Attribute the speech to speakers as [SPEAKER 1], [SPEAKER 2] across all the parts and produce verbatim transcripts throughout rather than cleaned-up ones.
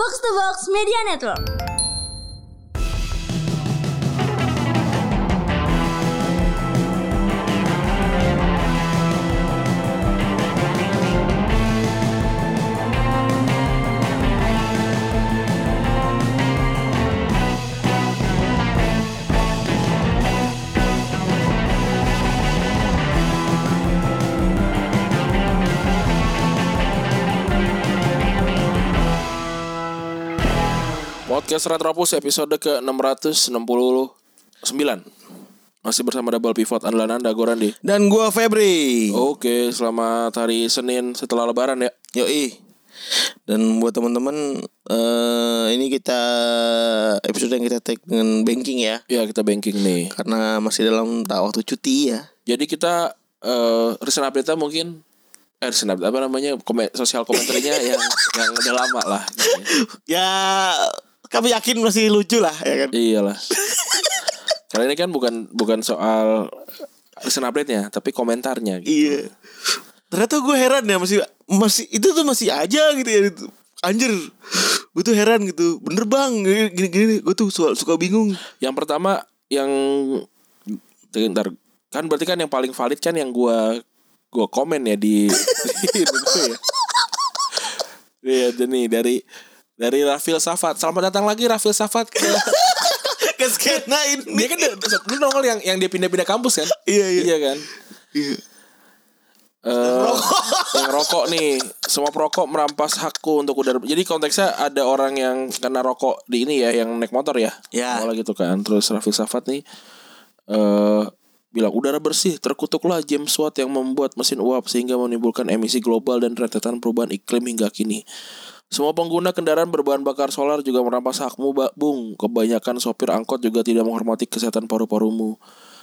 [SPEAKER 1] Box to Box Media Network.
[SPEAKER 2] Podcast Retropus episode ke enam ratus enam puluh sembilan. Masih bersama double pivot andalan Anda, gue Randy.
[SPEAKER 3] Dan gue Febri.
[SPEAKER 2] Oke, selamat hari Senin setelah lebaran ya.
[SPEAKER 3] Yoi. Dan buat teman-teman, uh, ini kita episode yang kita take dengan banking ya.
[SPEAKER 2] Ya, kita banking nih.
[SPEAKER 3] Karena masih dalam waktu cuti ya.
[SPEAKER 2] Jadi kita uh, recent update-nya mungkin Eh, recent update, apa namanya, komen, sosial komentarnya yang yang udah lama lah gitu.
[SPEAKER 3] Ya, kami yakin masih lucu lah ya kan.
[SPEAKER 2] Iyalah. Karena ini kan bukan bukan soal recent update-nya, tapi komentarnya gitu.
[SPEAKER 3] Iya. Ternyata gue heran ya, masih masih itu tuh masih aja gitu ya. Anjir, gue tuh heran gitu. Bener bang, gini-gini. Gue tuh suka, suka bingung.
[SPEAKER 2] Yang pertama yang bentar, kan berarti kan yang paling valid kan yang gue gue komen ya di di itu ya. Iya, nih dari dari Rafil Safat. Selamat datang lagi Rafil Safat ke
[SPEAKER 3] ke skena ini.
[SPEAKER 2] Dia kan dulu nongol yang yang dia pindah-pindah kampus kan?
[SPEAKER 3] Iya iya.
[SPEAKER 2] Iya kan?
[SPEAKER 3] Iya.
[SPEAKER 2] Uh, rokok. Yang rokok nih, semua perokok merampas hakku untuk udara. Jadi konteksnya ada orang yang kena rokok di ini ya, yang naik motor ya.
[SPEAKER 3] Ya.
[SPEAKER 2] Malah gitu kan. Terus Rafil Safat nih uh, bilang udara bersih, terkutuklah James Watt yang membuat mesin uap sehingga menimbulkan emisi global dan rentetan perubahan iklim hingga kini. Semua pengguna kendaraan berbahan bakar solar juga merampas hakmu, Bung. Kebanyakan sopir angkot juga tidak menghormati kesehatan paru-parumu.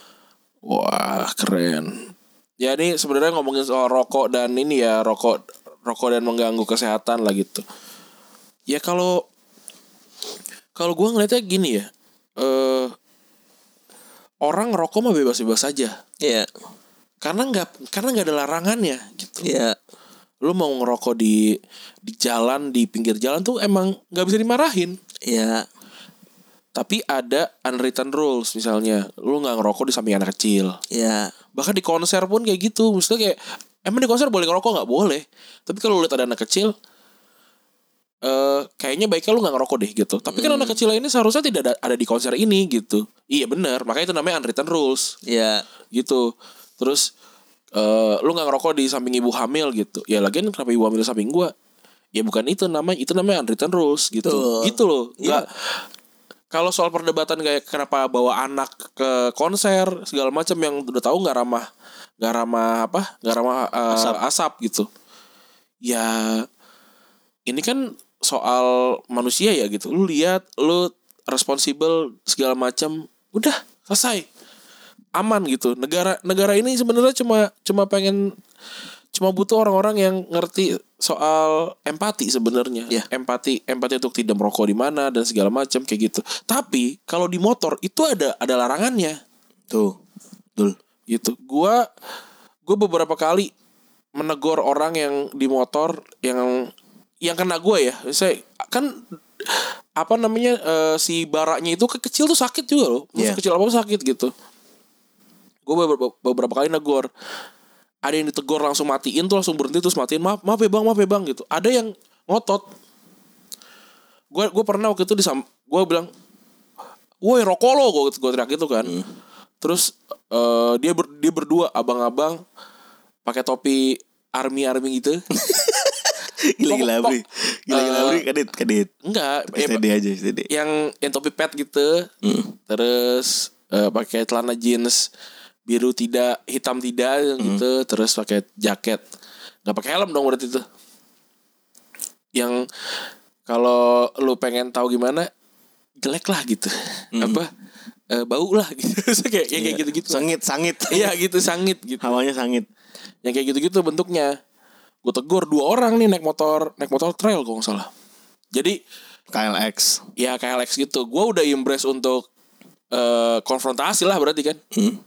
[SPEAKER 2] Wah, keren. Ya ini sebenarnya ngomongin soal rokok dan ini ya, rokok rokok dan mengganggu kesehatan lah gitu. Ya kalau kalau gue ngeliatnya gini ya, eh orang ngerokok mah bebas-bebas aja.
[SPEAKER 3] Iya.
[SPEAKER 2] Karena nggak karena nggak ada larangannya gitu.
[SPEAKER 3] Iya.
[SPEAKER 2] Lu mau ngerokok di di jalan, di pinggir jalan tuh emang nggak bisa dimarahin.
[SPEAKER 3] Iya.
[SPEAKER 2] Tapi ada unwritten rules, misalnya lu nggak ngerokok di samping anak kecil.
[SPEAKER 3] Iya.
[SPEAKER 2] Bahkan di konser pun kayak gitu. Maksudnya kayak emang di konser boleh ngerokok nggak? Boleh. Tapi kalau lu lihat ada anak kecil, Uh, kayaknya baiknya lu gak ngerokok deh gitu. Tapi kan
[SPEAKER 3] hmm.
[SPEAKER 2] anak kecil ini seharusnya tidak ada, ada di konser ini gitu. Iya benar, makanya itu namanya unwritten rules.
[SPEAKER 3] Iya.
[SPEAKER 2] Gitu. Terus uh, lu gak ngerokok di samping ibu hamil gitu. Ya lagian kenapa ibu hamil di samping gua? Ya bukan itu namanya, itu namanya unwritten rules gitu. Tuh. Gitu loh. Gak, ya. Kalau soal perdebatan kayak kenapa bawa anak ke konser segala macam yang udah tahu gak ramah, gak ramah apa? Gak ramah uh, asap. asap gitu. Ya ini kan soal manusia ya gitu. Lu lihat, lu responsible segala macam, udah selesai, aman gitu. Negara negara ini sebenarnya cuma cuma pengen cuma butuh orang-orang yang ngerti soal empati sebenarnya.
[SPEAKER 3] Yeah.
[SPEAKER 2] Empati empati untuk tidak merokok di mana dan segala macam kayak gitu. Tapi kalau di motor itu ada ada larangannya.
[SPEAKER 3] Tuh, betul.
[SPEAKER 2] Gitu. Gua gua beberapa kali menegur orang yang di motor yang yang kena gue ya, saya kan apa namanya uh, si baraknya itu kecil tuh sakit juga loh, yeah. Kecil apa sakit gitu. Gue beberapa, beberapa kali negor, ada yang ditegur langsung matiin tuh langsung berhenti terus matiin, maaf maaf ya bang maaf ya bang gitu. Ada yang ngotot. Gue gue pernah waktu itu disam, gue bilang, woi rokok lo, gue gue teriak gitu kan. Hmm. Terus uh, dia ber, dia berdua abang-abang pakai topi army army gitu.
[SPEAKER 3] Gila-gila bri, gila-gila bri, kadit, kadit.
[SPEAKER 2] Enggak,
[SPEAKER 3] steady aja, steady.
[SPEAKER 2] Yang yang topi pet gitu, hmm. terus uh, pakai celana jeans biru tidak, hitam tidak, hmm. gitu, terus pakai jaket, nggak pakai helm dong berarti itu. Yang kalau lu pengen tahu gimana, jelek lah gitu, hmm. apa, uh, bau lah gitu, kayak yang kayak gitu-gitu.
[SPEAKER 3] Sangit, sangit.
[SPEAKER 2] Iya gitu, sangit gitu.
[SPEAKER 3] Hawanya sangit.
[SPEAKER 2] Yang kayak gitu-gitu bentuknya. Gue tegur dua orang nih naik motor naik motor trail kalau nggak salah. Jadi
[SPEAKER 3] K L X.
[SPEAKER 2] Ya K L X gitu. Gue udah embrace untuk uh, konfrontasi lah berarti kan. Hmm.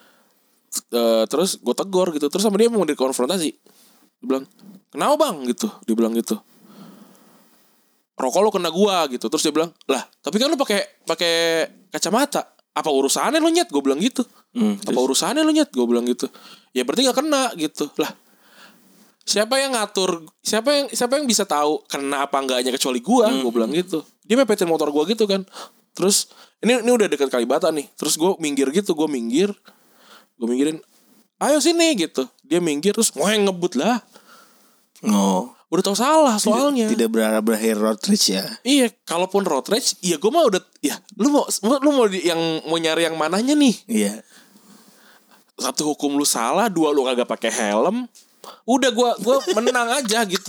[SPEAKER 2] Uh, terus gue tegur gitu. Terus sama dia mau dikonfrontasi. Dia bilang, kenapa bang gitu. Dia bilang gitu. rokok lo kena gua gitu. Terus dia bilang, lah tapi kan lo pakai pakai kacamata, apa urusannya lo nyet? Gue bilang gitu. Hmm, apa urusannya lo nyet? Gue bilang gitu. Ya berarti gak kena gitu. Lah siapa yang ngatur? Siapa yang siapa yang bisa tahu kena apa enggaknya kecuali gua? Hmm. Gue bilang gitu. Dia mepetin motor gua gitu kan. Terus ini ini udah dekat Kalibata nih. Terus gue minggir gitu, gue minggir, gue minggirin, ayo sini gitu. Dia minggir terus mau yang ngebut lah.
[SPEAKER 3] Oh.
[SPEAKER 2] Udah tahu salah soalnya.
[SPEAKER 3] Tidak, tidak berakhir berakhir road rage ya.
[SPEAKER 2] Iya, kalaupun road rage, iya gue mah udah, ya lu mau lu mau di, yang mau nyari yang mananya nih?
[SPEAKER 3] Iya.
[SPEAKER 2] Satu hukum lu salah, dua lu kagak pakai helm. Udah gue gue menang aja gitu.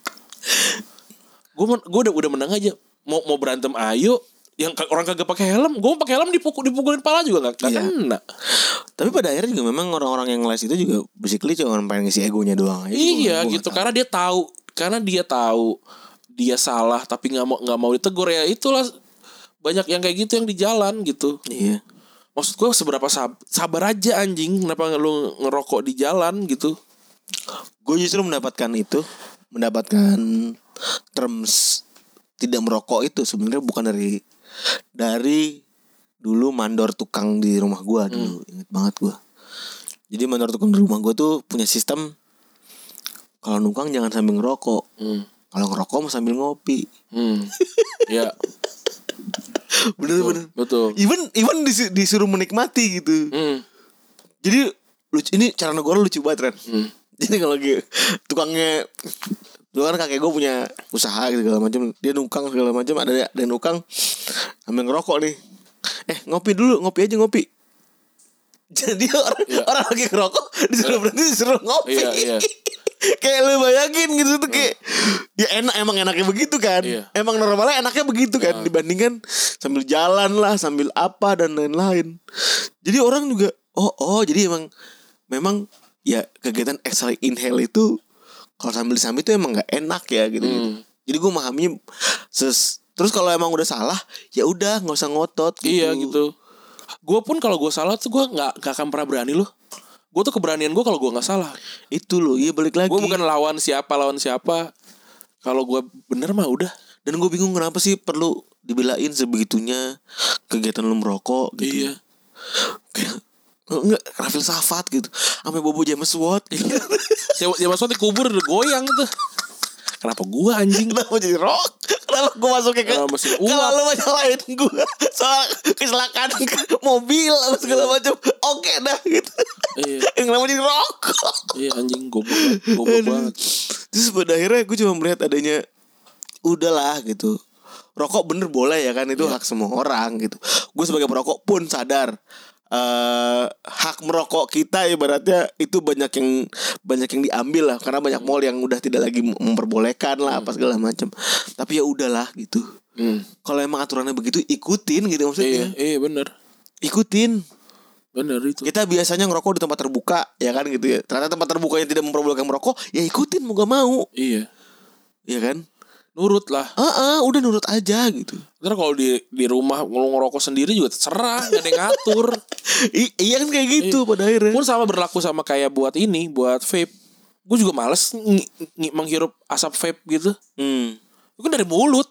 [SPEAKER 2] Gue gue udah udah menang aja. Mau mau berantem ayo. Yang orang kagak pakai helm, gue mau pakai helm dipukul dipukulin pala juga nggak iya. Kena.
[SPEAKER 3] Tapi pada akhirnya juga memang orang-orang yang les itu juga basically cuma pengen ngisi egonya doang aja.
[SPEAKER 2] Iya gitu, karena dia tahu, karena dia tahu dia salah tapi nggak mau nggak mau ditegur, ya itulah banyak yang kayak gitu yang di jalan gitu.
[SPEAKER 3] Iya.
[SPEAKER 2] Maksud gue seberapa sab- sabar aja anjing, kenapa lu ngerokok di jalan gitu?
[SPEAKER 3] Gue justru mendapatkan itu, mendapatkan terms tidak merokok itu sebenarnya bukan dari dari dulu mandor tukang di rumah gue dulu. hmm. Ingat banget gue. Jadi mandor tukang di rumah gue tuh punya sistem, kalau nungkang jangan sambil ngerokok, hmm. kalau ngerokok mau sambil ngopi. hmm. Ya. Bener-bener
[SPEAKER 2] betul.
[SPEAKER 3] Even even dis- disuruh menikmati gitu. hmm. Jadi lucu, ini cara negara lucu banget kan. hmm. Jadi kalau tukangnya, dulu kan kakek gue punya usaha gitu segala macam, dia nungkang segala macam, ada ada nungkang sambil ngerokok nih. Eh ngopi dulu, ngopi aja ngopi. Jadi orang ya. orang lagi ngerokok disuruh berhenti disuruh ngopi. Iya, iya. Kayak lu bayangin gitu tuh kayak ya enak, emang enaknya begitu kan. Iya. Emang normalnya enaknya begitu kan, dibandingkan sambil jalan lah, sambil apa dan lain-lain. Jadi orang juga oh oh jadi emang memang ya kegiatan exhale inhale itu kalau sambil-sambil itu emang nggak enak ya gitu, hmm. gitu. Jadi gue memahaminya ses terus kalau emang udah salah ya udah nggak usah ngotot gitu.
[SPEAKER 2] Iya gitu. Gue pun kalau gue salah tuh gue nggak nggak akan pernah berani loh. Gue tuh keberanian gue kalau gue nggak salah.
[SPEAKER 3] Itu loh, iya balik lagi.
[SPEAKER 2] Gue bukan lawan siapa lawan siapa. Kalau gue bener mah udah.
[SPEAKER 3] Dan gue bingung kenapa sih perlu dibelain sebegitunya kegiatan lu merokok gitu. Iya. Kayak enggak Rafil Safat gitu sampai bobo James Watt.
[SPEAKER 2] James Watt dikubur udah goyang tuh. Kenapa gua anjing?
[SPEAKER 3] Kenapa jadi rock? Kenapa gua masuknya ke kalau lu nyalain gua soal kecelakaan mobil apa segala macam. Oke dah gitu. Iya. Yang kenapa jadi rock?
[SPEAKER 2] Iya anjing goblok goblok banget.
[SPEAKER 3] Terus pada akhirnya gue cuma melihat adanya udahlah gitu. Rokok bener boleh ya kan, itu yeah. hak semua orang gitu. Gue sebagai perokok pun sadar Uh, hak merokok kita ibaratnya itu banyak yang banyak yang diambil lah karena banyak mall yang udah tidak lagi memperbolehkan lah hmm. apa segala macam. Tapi ya udahlah gitu. Hmm. Kalau emang aturannya begitu ikutin gitu maksudnya.
[SPEAKER 2] Iya, iya benar.
[SPEAKER 3] Ikutin.
[SPEAKER 2] Benar itu.
[SPEAKER 3] Kita biasanya ngerokok di tempat terbuka ya kan gitu ya. Ternyata tempat terbuka yang tidak memperbolehkan merokok, ya ikutin mau gak mau.
[SPEAKER 2] Iya.
[SPEAKER 3] Iya kan?
[SPEAKER 2] Nurut lah.
[SPEAKER 3] Heeh, uh-uh, udah nurut aja gitu.
[SPEAKER 2] Ntar kalau di di rumah ngerokok sendiri juga terserah, gak ada yang ngatur.
[SPEAKER 3] I- iya kan kayak gitu iya. Pada akhirnya.
[SPEAKER 2] Pun sama berlaku sama kayak buat ini, buat vape. Gue juga males ng- ng- menghirup asap vape gitu. Hmm. Itu kan dari mulut.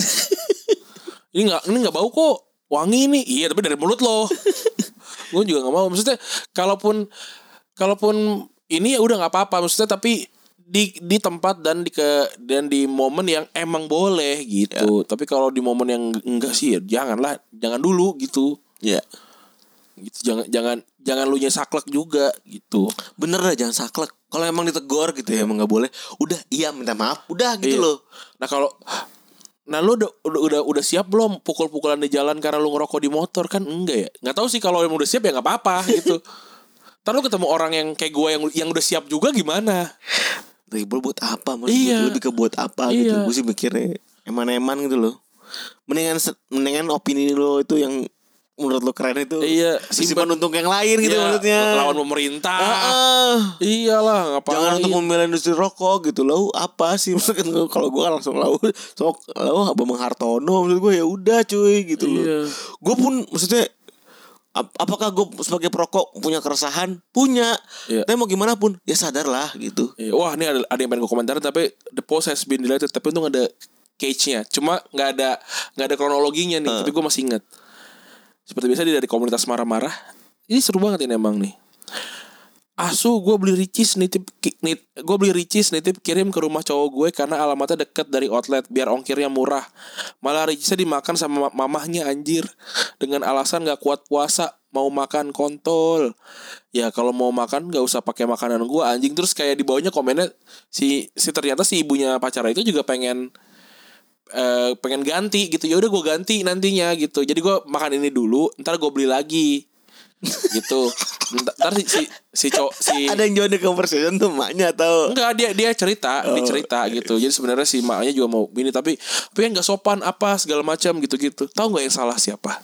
[SPEAKER 2] Ini nggak ini nggak bau kok, wangi nih. Iya tapi dari mulut loh. Gue juga nggak mau. Maksudnya kalaupun kalaupun ini ya udah nggak apa-apa. Maksudnya tapi di di tempat dan di ke dan di momen yang emang boleh gitu. Ya. Tapi kalau di momen yang enggak sih ya janganlah, jangan dulu gitu.
[SPEAKER 3] Ya.
[SPEAKER 2] Gitu jangan jangan jangan lu nya saklek juga gitu.
[SPEAKER 3] Bener lah, jangan saklek. Kalau emang ditegur gitu ya emang enggak boleh. Udah iya minta maaf, udah gitu
[SPEAKER 2] iya.
[SPEAKER 3] loh.
[SPEAKER 2] Nah kalau nah lu udah udah udah, udah siap belum pukul-pukulan di jalan karena lu ngerokok di motor kan enggak ya? Enggak tahu sih kalau emang udah siap ya enggak apa-apa gitu. Ntar lu ketemu orang yang kayak gue yang yang udah siap juga gimana?
[SPEAKER 3] Ribet buat apa? Mas
[SPEAKER 2] iya.
[SPEAKER 3] Lebih ke buat apa
[SPEAKER 2] iya.
[SPEAKER 3] gitu. Gue sih mikirnya eman-eman gitu loh. Mendingan mendingan opini lo itu yang menurut lo keren itu.
[SPEAKER 2] Iya.
[SPEAKER 3] Simpan untuk yang lain gitu iya, maksudnya.
[SPEAKER 2] Lawan pemerintah.
[SPEAKER 3] Uh-uh.
[SPEAKER 2] Iyalah ngapain?
[SPEAKER 3] Jangan untuk membela industri rokok gitu loh. Apa sih maksudnya kalau gue kan langsung lau sok lau Bambang Hartono maksud gue ya udah cuy gitu iya. loh. Gue pun maksudnya apakah gue sebagai perokok punya keresahan? Punya. Iya. Tapi mau gimana pun ya sadarlah gitu.
[SPEAKER 2] Iya. Wah ini ada, ada yang pengen gue komentarin tapi the post has been deleted. Tapi untung ada cage-nya. Cuma nggak ada nggak ada kronologinya nih. Uh. Tapi gue masih ingat. Seperti biasa dia dari komunitas marah-marah. Ini seru banget ini emang nih. Asu gue beli ricis nitip nit, gue beli ricis nitip kirim ke rumah cowok gue karena alamatnya deket dari outlet biar ongkirnya murah. Malah ricisnya dimakan sama mamahnya anjir dengan alasan nggak kuat puasa mau makan kontol. Ya kalau mau makan nggak usah pakai makanan gue anjing. Terus kayak di bawahnya komennya si si ternyata si ibunya pacara itu juga pengen uh, pengen ganti gitu. Ya udah gue ganti nantinya gitu. Jadi gue makan ini dulu, ntar gue beli lagi. Gitu. Ntar si si si, cowok, si
[SPEAKER 3] ada yang join the conversation tuh maknya atau
[SPEAKER 2] enggak, dia dia cerita, oh, dia cerita gitu. Jadi sebenarnya si maknya juga mau ini tapi tapi kan enggak sopan apa segala macam gitu-gitu. Tahu enggak yang salah siapa?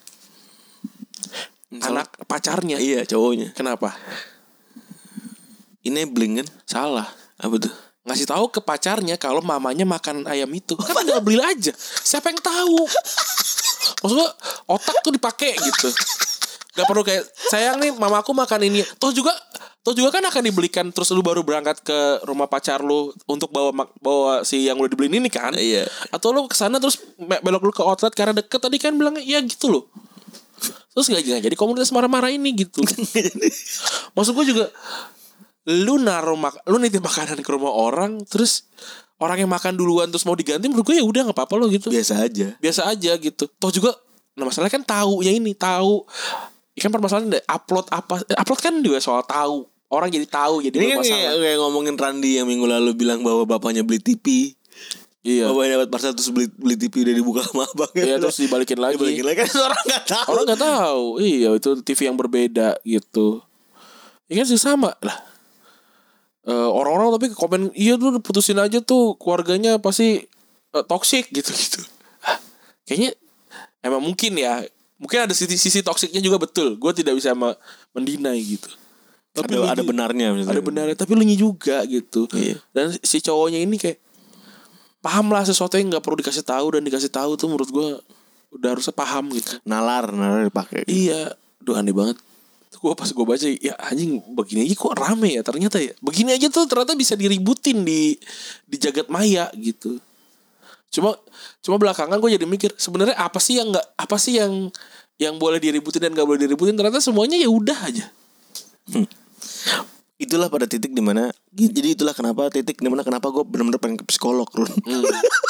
[SPEAKER 2] Salah. Anak pacarnya.
[SPEAKER 3] Iya, cowoknya.
[SPEAKER 2] Kenapa?
[SPEAKER 3] Enabling kan?
[SPEAKER 2] Salah.
[SPEAKER 3] Apa tuh?
[SPEAKER 2] Ngasih tahu ke pacarnya kalau mamanya makan ayam itu. Kan tinggal beli aja. Siapa yang tahu? Maksudnya otak tuh dipakai gitu. Gak perlu kayak sayang nih mamaku makan ini. Toh juga toh juga kan akan dibelikan terus lu baru berangkat ke rumah pacar lu untuk bawa bawa si yang udah dibeliin ini kan.
[SPEAKER 3] Iya.
[SPEAKER 2] Atau lu kesana terus belok dulu ke outlet karena deket tadi kan bilang ya gitu loh. Terus gak jadi komunitas marah-marah ini gitu. Maksud gue juga lu naruh mak lu nitip makanan ke rumah orang terus orang yang makan duluan terus mau diganti menurut gue ya udah nggak apa-apa lo gitu.
[SPEAKER 3] Biasa aja.
[SPEAKER 2] Biasa aja gitu. Toh juga nah masalahnya kan tahu ya ini tahu. Kan permasalahan deh, upload apa upload kan juga soal tahu orang jadi tahu jadi
[SPEAKER 3] ini kan
[SPEAKER 2] masalah.
[SPEAKER 3] Kayak, kayak ngomongin Randy yang minggu lalu bilang bahwa bapaknya beli T V. Iya. Bapaknya dapat parcel terus beli beli T V udah dibuka sama abangnya.
[SPEAKER 2] Iya terus dibalikin lagi.
[SPEAKER 3] Dibalikin lagi kan orang nggak tahu.
[SPEAKER 2] Orang nggak tahu. Iya itu T V yang berbeda gitu. Ya kan sih sama lah. Uh, orang-orang tapi komen iya tuh putusin aja tuh keluarganya pasti uh, toksik gitu-gitu. Kayaknya emang mungkin ya. Mungkin ada sisi sisi toksiknya juga betul. Gue tidak bisa mendinai gitu. Tapi
[SPEAKER 3] ada, ada benarnya.
[SPEAKER 2] Ada benarnya. Tapi lu juga gitu.
[SPEAKER 3] Iya.
[SPEAKER 2] Dan si cowoknya ini kayak paham lah sesuatu yang nggak perlu dikasih tahu dan dikasih tahu tuh menurut gue udah harusnya paham gitu.
[SPEAKER 3] Nalar, nalar dipakai. Gitu.
[SPEAKER 2] Iya. Duh aneh banget. Gue pas gue baca ya anjing begini aja kok rame ya ternyata ya. Begini aja tuh ternyata bisa diributin di di jagat maya gitu. Cuma cuma belakangan gue jadi mikir sebenarnya apa sih yang nggak apa sih yang yang boleh diributin dan nggak boleh diributin ternyata semuanya ya udah aja.
[SPEAKER 3] Hmm. Itulah pada titik dimana jadi itulah kenapa titik dimana kenapa gue benar-benar pengen ke psikolog Run. Hmm.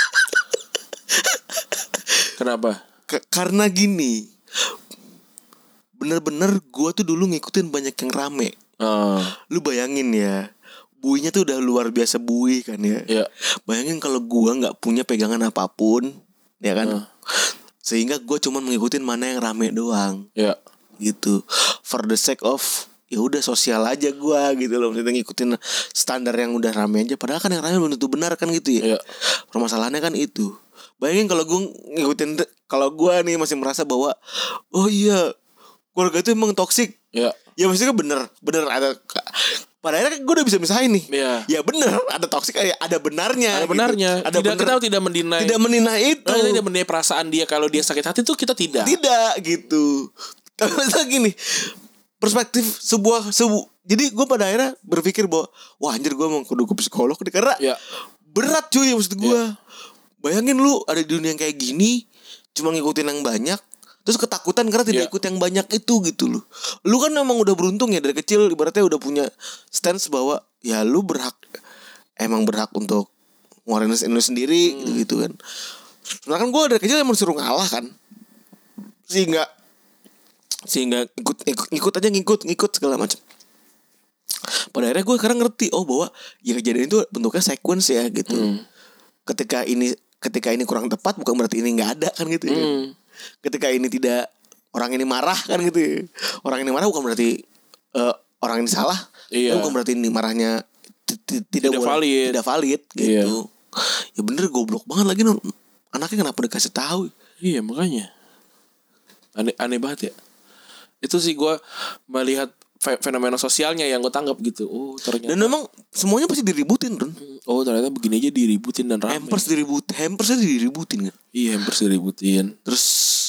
[SPEAKER 2] Kenapa?
[SPEAKER 3] K- karena gini bener-bener gue tuh dulu ngikutin banyak yang rame.
[SPEAKER 2] Oh.
[SPEAKER 3] Lu bayangin ya. Buinya tuh udah luar biasa bui kan ya.
[SPEAKER 2] Yeah.
[SPEAKER 3] Bayangin kalau gua nggak punya pegangan apapun, ya kan. Uh. Sehingga gua cuma mengikutin mana yang rame doang.
[SPEAKER 2] Ya.
[SPEAKER 3] Yeah. Gitu. For the sake of ya udah sosial aja gua gitu loh. Maksudnya ngikutin standar yang udah rame aja. Padahal kan yang rame belum tentu benar kan gitu ya. Yeah. Permasalahannya kan itu. Bayangin kalau gua ngikutin kalau gua nih masih merasa bahwa oh iya keluarga itu emang toksik.
[SPEAKER 2] Ya.
[SPEAKER 3] Yeah. Ya maksudnya bener bener ada. Pada akhirnya gue udah bisa misahin nih.
[SPEAKER 2] Iya.
[SPEAKER 3] Ya bener ada toksik ada benarnya.
[SPEAKER 2] Ada benarnya.
[SPEAKER 3] Gitu. Ada
[SPEAKER 2] tidak
[SPEAKER 3] bener,
[SPEAKER 2] kita tidak mendinai.
[SPEAKER 3] Tidak mendinai itu.
[SPEAKER 2] Kita tidak mendinai perasaan dia kalau dia sakit hati tuh kita tidak.
[SPEAKER 3] Tidak gitu. Tapi misalnya gini, perspektif sebuah sebu. Jadi gue pada akhirnya berpikir bahwa wah anjir gue mau kudu ke psikolog nih karena ya. Berat cuy maksud gue. Ya. Bayangin lu ada di dunia yang kayak gini cuma ngikutin yang banyak. Terus ketakutan karena tidak yeah. ikut yang banyak itu gitu loh. Lu kan emang udah beruntung ya dari kecil ibaratnya udah punya stance bahwa ya lu berhak emang berhak untuk ngeluarin lu sendiri hmm. gitu kan. Sebenarnya kan gue dari kecil emang disuruh ngalah kan. Sehingga sehingga ikut ikut, ikut aja ngikut ngikut segala macam. Pada akhirnya gue sekarang ngerti oh bahwa ya kejadian itu bentuknya sequence ya gitu. Hmm. Ketika ini ketika ini kurang tepat bukan berarti ini nggak ada kan gitu. Hmm. Ya. Ketika ini tidak orang ini marah kan gitu. Orang ini marah bukan berarti uh, orang ini salah. Iya. Bukan berarti ini marahnya t- t- tidak, tidak valid, tidak valid gitu. Iya. Ya bener goblok banget lagi non. Anaknya kenapa dikasih tahu?
[SPEAKER 2] Iya makanya. Aneh aneh banget ya. Itu sih gue melihat fenomena sosialnya yang gue tanggap gitu. Oh ternyata.
[SPEAKER 3] Dan memang semuanya pasti diributin Ron.
[SPEAKER 2] Oh ternyata begini aja diributin dan ramai.
[SPEAKER 3] Hampers diribut, hampersnya diributin kan?
[SPEAKER 2] Iya hampers diributin.
[SPEAKER 3] Terus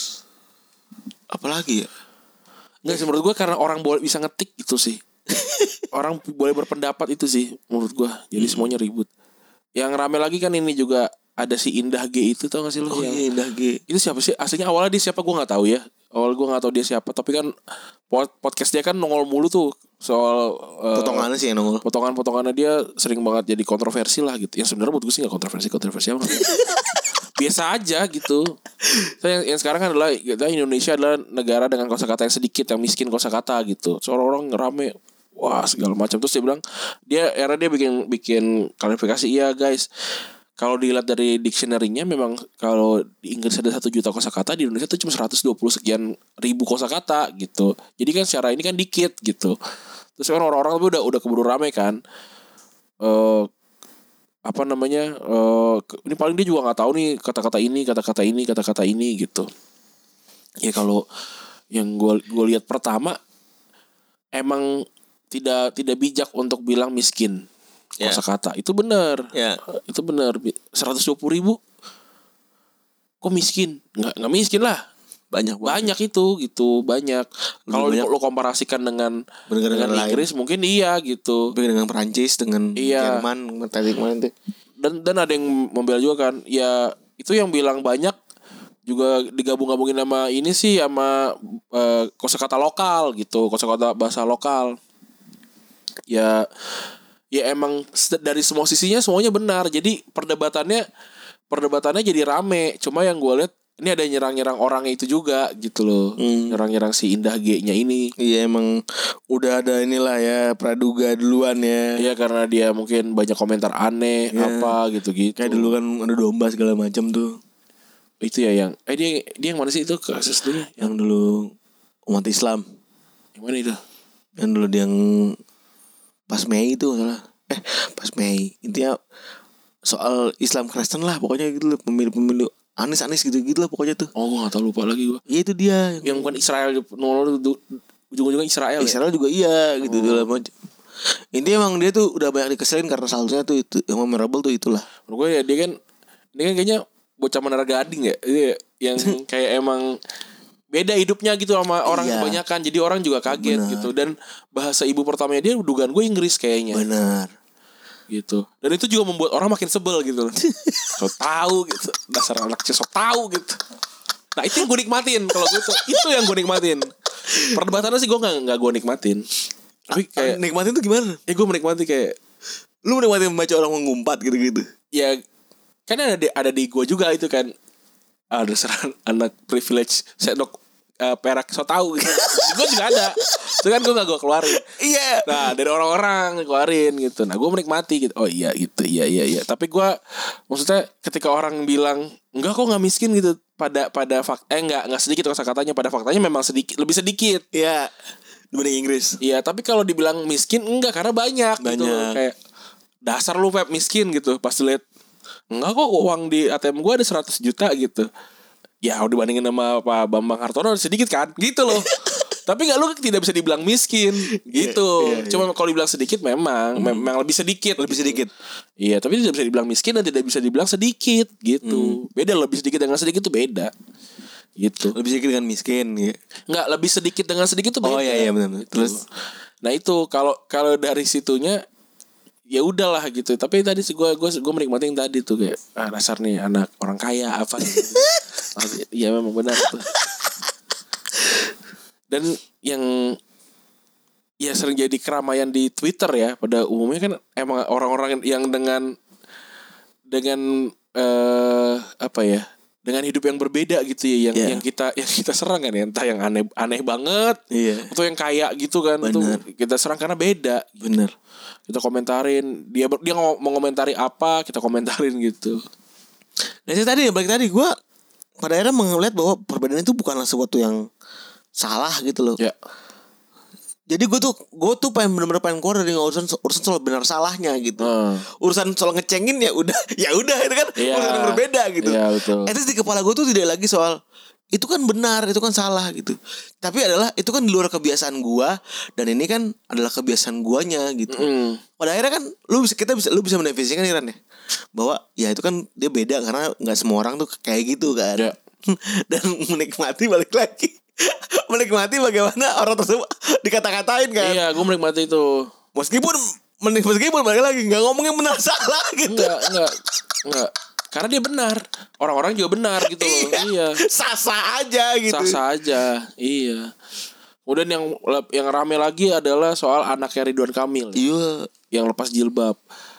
[SPEAKER 3] apalagi ya?
[SPEAKER 2] Nggak sih menurut gue karena orang boleh bisa ngetik itu sih. Orang boleh berpendapat itu sih menurut gue. Jadi hmm. semuanya ribut. Yang rame lagi kan ini juga ada si Indah G itu, tau gak sih lo?
[SPEAKER 3] Oh
[SPEAKER 2] yang,
[SPEAKER 3] iya Indah G.
[SPEAKER 2] Itu siapa sih? Aslinya awalnya dia siapa gue nggak tahu ya. Awal gue nggak tahu dia siapa, tapi kan podcast dia kan nongol mulu tuh soal uh,
[SPEAKER 3] Potongannya sih yang nongol.
[SPEAKER 2] Potongan-potongannya dia sering banget jadi kontroversi lah gitu. Yang sebenarnya menurut gue sih nggak kontroversi, kontroversi apa? Biasa aja gitu. Saya yang, yang sekarang kan adalah kita Indonesia adalah negara dengan kosakata yang sedikit, yang miskin kosakata gitu. Seorang orang rame, wah segala macam. Terus dia bilang dia era dia bikin bikin klarifikasi, iya guys. Kalau dilihat dari dictionary-nya memang kalau di Inggris ada satu juta kosakata, di Indonesia itu cuma seratus dua puluh sekian ribu kosakata gitu. Jadi kan secara ini kan dikit gitu. Terus kan orang-orang tuh udah udah keburu rame kan. Eh uh, apa namanya? Uh, ini paling dia juga nggak tahu nih kata-kata ini, kata-kata ini, kata-kata ini gitu. Ya kalau yang gue gue lihat pertama emang tidak tidak bijak untuk bilang miskin.
[SPEAKER 3] Yeah.
[SPEAKER 2] Kosakata itu benar,
[SPEAKER 3] yeah.
[SPEAKER 2] Itu benar. Seratus dua puluh ribu, kok miskin? Nggak nggak miskin lah, banyak banyak itu gitu banyak. Kalau lo komparasikan dengan
[SPEAKER 3] dengan, dengan
[SPEAKER 2] Inggris lain. Mungkin iya gitu.
[SPEAKER 3] Dengan Perancis, dengan iya. Jerman, tadi kemarin tuh.
[SPEAKER 2] Dan dan ada yang membela juga kan, ya itu yang bilang banyak juga digabung-gabungin sama ini sih sama uh, kosakata lokal gitu, kosakata bahasa lokal. Ya. Ya emang dari semua sisinya semuanya benar. Jadi perdebatannya perdebatannya jadi rame. Cuma yang gue lihat ini ada nyerang-nyerang orangnya itu juga gitu loh. Hmm. Nyerang-nyerang si Indah G-nya ini.
[SPEAKER 3] Iya emang udah ada inilah ya praduga duluan ya.
[SPEAKER 2] Iya karena dia mungkin banyak komentar aneh ya. Apa gitu-gitu.
[SPEAKER 3] Kayak dulu kan ada domba segala macam tuh.
[SPEAKER 2] Itu ya yang eh dia dia yang mana sih itu kasus dulu?
[SPEAKER 3] Yang dulu umat Islam.
[SPEAKER 2] Yang mana itu?
[SPEAKER 3] Yang dulu dia yang pas Mei itu salah eh pas Mei intinya soal Islam Kristen lah pokoknya gitu loh, pemilu-pemilu Anis-Anis gitu-gitu lah pokoknya tuh.
[SPEAKER 2] Oh gue gak tahu, lupa lagi gue.
[SPEAKER 3] Iya itu dia
[SPEAKER 2] yang, yang bukan Israel nolol ujung-ujungnya Israel
[SPEAKER 3] Israel
[SPEAKER 2] ya?
[SPEAKER 3] juga iya gitu oh. Macam intinya emang dia tuh udah banyak dikeselin karena salahnya tuh itu yang memorable tuh itulah.
[SPEAKER 2] Menurut gue ya dia kan dia kan kayaknya bocah Menara Gading ya, dia yang kayak emang beda hidupnya gitu sama orang iya. Kebanyakan. Jadi orang juga kaget. Bener. Gitu. Dan bahasa ibu pertamanya dia dugaan gue Inggris kayaknya.
[SPEAKER 3] Benar.
[SPEAKER 2] Gitu. Dan itu juga membuat orang makin sebel gitu. So tahu gitu. Dasar anak so tahu gitu. Nah itu yang gue nikmatin kalau gitu. Itu yang gue nikmatin. Perdebatannya sih gue gak, gak gue nikmatin. Tapi kayak
[SPEAKER 3] nikmatin tuh gimana?
[SPEAKER 2] Ya gue menikmati kayak
[SPEAKER 3] lu menikmati membaca orang mengumpat gitu-gitu.
[SPEAKER 2] Ya kan ada di, ada di gue juga itu kan. Ah, dasar anak privilege sendok uh, perak so tahu gitu. Gue juga ada. Itu kan gue gak gue keluarin.
[SPEAKER 3] Iya. Yeah.
[SPEAKER 2] Nah dari orang-orang keluarin gitu. Nah gue menikmati gitu. Oh iya gitu. Iya iya iya. Tapi gue maksudnya ketika orang bilang enggak kok gak miskin gitu. Pada pada fakta eh enggak enggak sedikit kata-katanya. Pada faktanya memang sedikit, lebih sedikit.
[SPEAKER 3] Iya. Dibanding Inggris.
[SPEAKER 2] Iya. Tapi kalau dibilang miskin enggak karena banyak, banyak. Gitu. Kayak dasar lu Pep miskin gitu. Pas lihat enggak kok uang di A T M gue ada seratus juta gitu. Ya udah dibandingin sama Pak Bambang Hartono sedikit kan gitu loh. Tapi gak, lu tidak bisa dibilang miskin gitu. Yeah, yeah, Cuma yeah. Kalau dibilang sedikit memang hmm. Memang lebih sedikit.
[SPEAKER 3] Lebih sedikit.
[SPEAKER 2] Iya tapi tidak bisa dibilang miskin dan tidak bisa dibilang sedikit gitu. hmm. Beda lebih sedikit dengan sedikit itu beda gitu.
[SPEAKER 3] Lebih sedikit dengan miskin ya.
[SPEAKER 2] Enggak, lebih sedikit dengan sedikit itu beda.
[SPEAKER 3] Oh iya iya benar.
[SPEAKER 2] Gitu. Terus nah itu kalau kalau dari situnya ya udahlah gitu. Tapi tadi sih gue gue gue menikmati yang tadi tuh kayak ah dasar nih anak orang kaya apa gitu. Iya memang benar tuh. Dan yang ya sering jadi keramaian di Twitter ya pada umumnya kan emang orang-orang yang dengan dengan uh, apa ya dengan hidup yang berbeda gitu ya yang yeah. yang kita yang kita serang kan ya entah yang aneh aneh banget
[SPEAKER 3] yeah.
[SPEAKER 2] atau yang kaya gitu kan itu kita serang karena beda.
[SPEAKER 3] Bener.
[SPEAKER 2] Kita komentarin dia dia mau mengomentari apa kita komentarin gitu.
[SPEAKER 3] Nah saya tadi balik tadi gue pada akhirnya melihat bahwa perbedaan itu bukanlah sesuatu yang salah gitu loh.
[SPEAKER 2] Ya.
[SPEAKER 3] Jadi gue tuh gue tuh pengen benar-benar pengen keluar dari urusan urusan soal benar salahnya gitu.
[SPEAKER 2] Hmm.
[SPEAKER 3] Urusan soal ngecengin ya udah ya udah itu kan
[SPEAKER 2] ya.
[SPEAKER 3] Urusan yang berbeda gitu.
[SPEAKER 2] Ya, betul.
[SPEAKER 3] Itu di kepala gue tuh tidak lagi soal itu kan benar, itu kan salah gitu. Tapi adalah itu kan di luar kebiasaan gue dan ini kan adalah kebiasaan guanya gitu.
[SPEAKER 2] Mm.
[SPEAKER 3] Pada akhirnya kan lu bisa kita bisa lu bisa mendefinisikan Iran ya bahwa ya itu kan dia beda karena nggak semua orang tuh kayak gitu kan. Ya. Dan menikmati balik lagi menikmati bagaimana orang tersebut dikata-katain kan.
[SPEAKER 2] Iya gue menikmati itu
[SPEAKER 3] meskipun meskipun balik lagi nggak ngomongin benar salah gitu.
[SPEAKER 2] Enggak enggak enggak Karena dia benar. Orang-orang juga benar gitu loh. Iya.
[SPEAKER 3] Sasa aja gitu.
[SPEAKER 2] Sasa aja. Iya. Kemudian yang yang rame lagi adalah soal anaknya Ridwan Kamil.
[SPEAKER 3] Iya.
[SPEAKER 2] Yang lepas jilbab.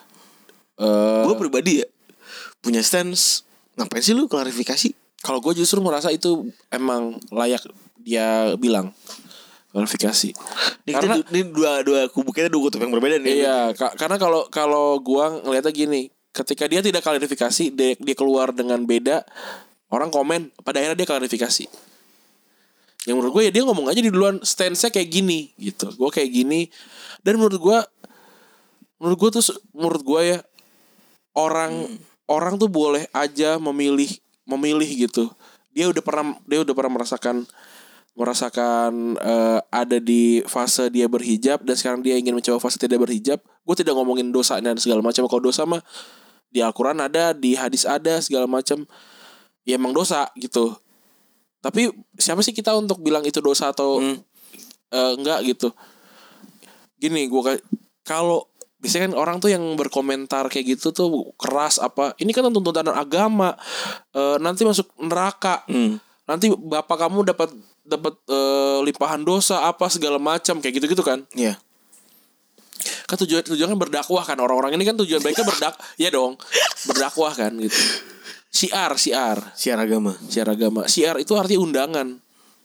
[SPEAKER 2] Uh,
[SPEAKER 3] gue pribadi ya punya stance, ngapain sih lu klarifikasi?
[SPEAKER 2] Kalau gue justru merasa itu emang layak dia bilang klarifikasi.
[SPEAKER 3] Ini
[SPEAKER 2] Karena
[SPEAKER 3] kita, ini dua dua kubu kita dua kutub yang berbeda nih.
[SPEAKER 2] Iya, ka- karena kalau kalau gue ngeliatnya gini. Ketika dia tidak klarifikasi, dia, dia keluar dengan beda, orang komen, pada akhirnya dia klarifikasi. Yang menurut gue ya dia ngomong aja di duluan stance-nya kayak gini gitu. Gue kayak gini. Dan menurut gue, menurut gue tuh, menurut gue ya orang hmm. orang tuh boleh aja memilih memilih gitu. Dia udah pernah dia udah pernah merasakan merasakan uh, ada di fase dia berhijab dan sekarang dia ingin mencoba fase tidak berhijab. Gue tidak ngomongin dosa dan segala macam. Kalau dosa mah di Al-Quran ada, di hadis ada segala macam. Ya emang dosa gitu. Tapi siapa sih kita untuk bilang itu dosa atau hmm. uh, enggak gitu. Gini, gue kalau biasanya kan orang tuh yang berkomentar kayak gitu tuh keras apa. Ini kan tuntutan agama. Uh, nanti masuk neraka. Hmm. Nanti bapak kamu dapat dapat uh, limpahan dosa apa segala macam kayak gitu-gitu kan.
[SPEAKER 3] Iya. Yeah.
[SPEAKER 2] Kan tujuan tujuannya berdakwah kan, orang-orang ini kan tujuan baiknya berdak ya dong, berdakwah kan gitu. Syiar, syiar.
[SPEAKER 3] Syiar agama.
[SPEAKER 2] Syiar agama. Syiar itu arti undangan.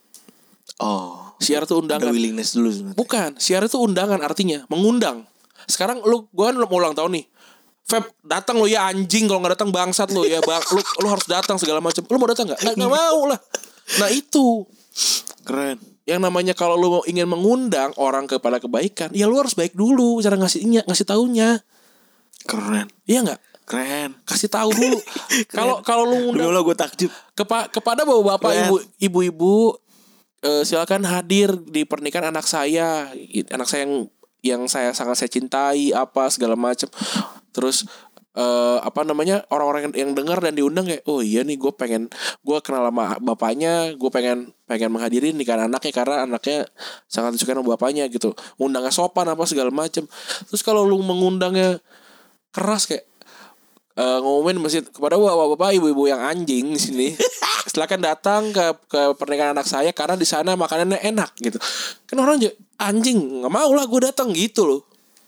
[SPEAKER 3] Oh.
[SPEAKER 2] Syiar itu undangan.
[SPEAKER 3] Ada willingness dulu sebenarnya.
[SPEAKER 2] Bukan, syiar itu undangan artinya, mengundang. Sekarang lu gua kan mau ulang tahun nih. Feb, datang lo ya anjing, kalau enggak datang bangsat lo ya. Bang, lu lu harus datang segala macam. Lu mau datang enggak? Enggak mau lah. Nah, itu
[SPEAKER 3] keren.
[SPEAKER 2] Yang namanya kalau lu ingin mengundang orang kepada kebaikan, ya lu harus baik dulu cara ngasihnya, ngasih taunya.
[SPEAKER 3] Keren.
[SPEAKER 2] Iya enggak?
[SPEAKER 3] Keren.
[SPEAKER 2] Kasih tahu dulu. Kalau kalau lu ngundang
[SPEAKER 3] dulu gue takjub
[SPEAKER 2] kepa, kepada bapak-bapak, ibu, ibu-ibu, uh, silakan hadir di pernikahan anak saya, anak saya yang yang saya sangat saya cintai apa segala macam. Terus Uh, apa namanya orang-orang yang, yang dengar dan diundang kayak oh iya nih gue pengen gue kenal sama bapaknya, gue pengen pengen menghadiri nikahan anaknya karena anaknya sangat disukai sama bapaknya gitu, undangnya sopan apa segala macam. Terus kalau lu mengundangnya keras kayak uh, ngomongin masih kepada bapak-bapak ibu-ibu yang anjing di sini silakan datang ke ke pernikahan anak saya karena di sana makanannya enak gitu kan, orang aja anjing nggak mau lah gue datang gitu loh.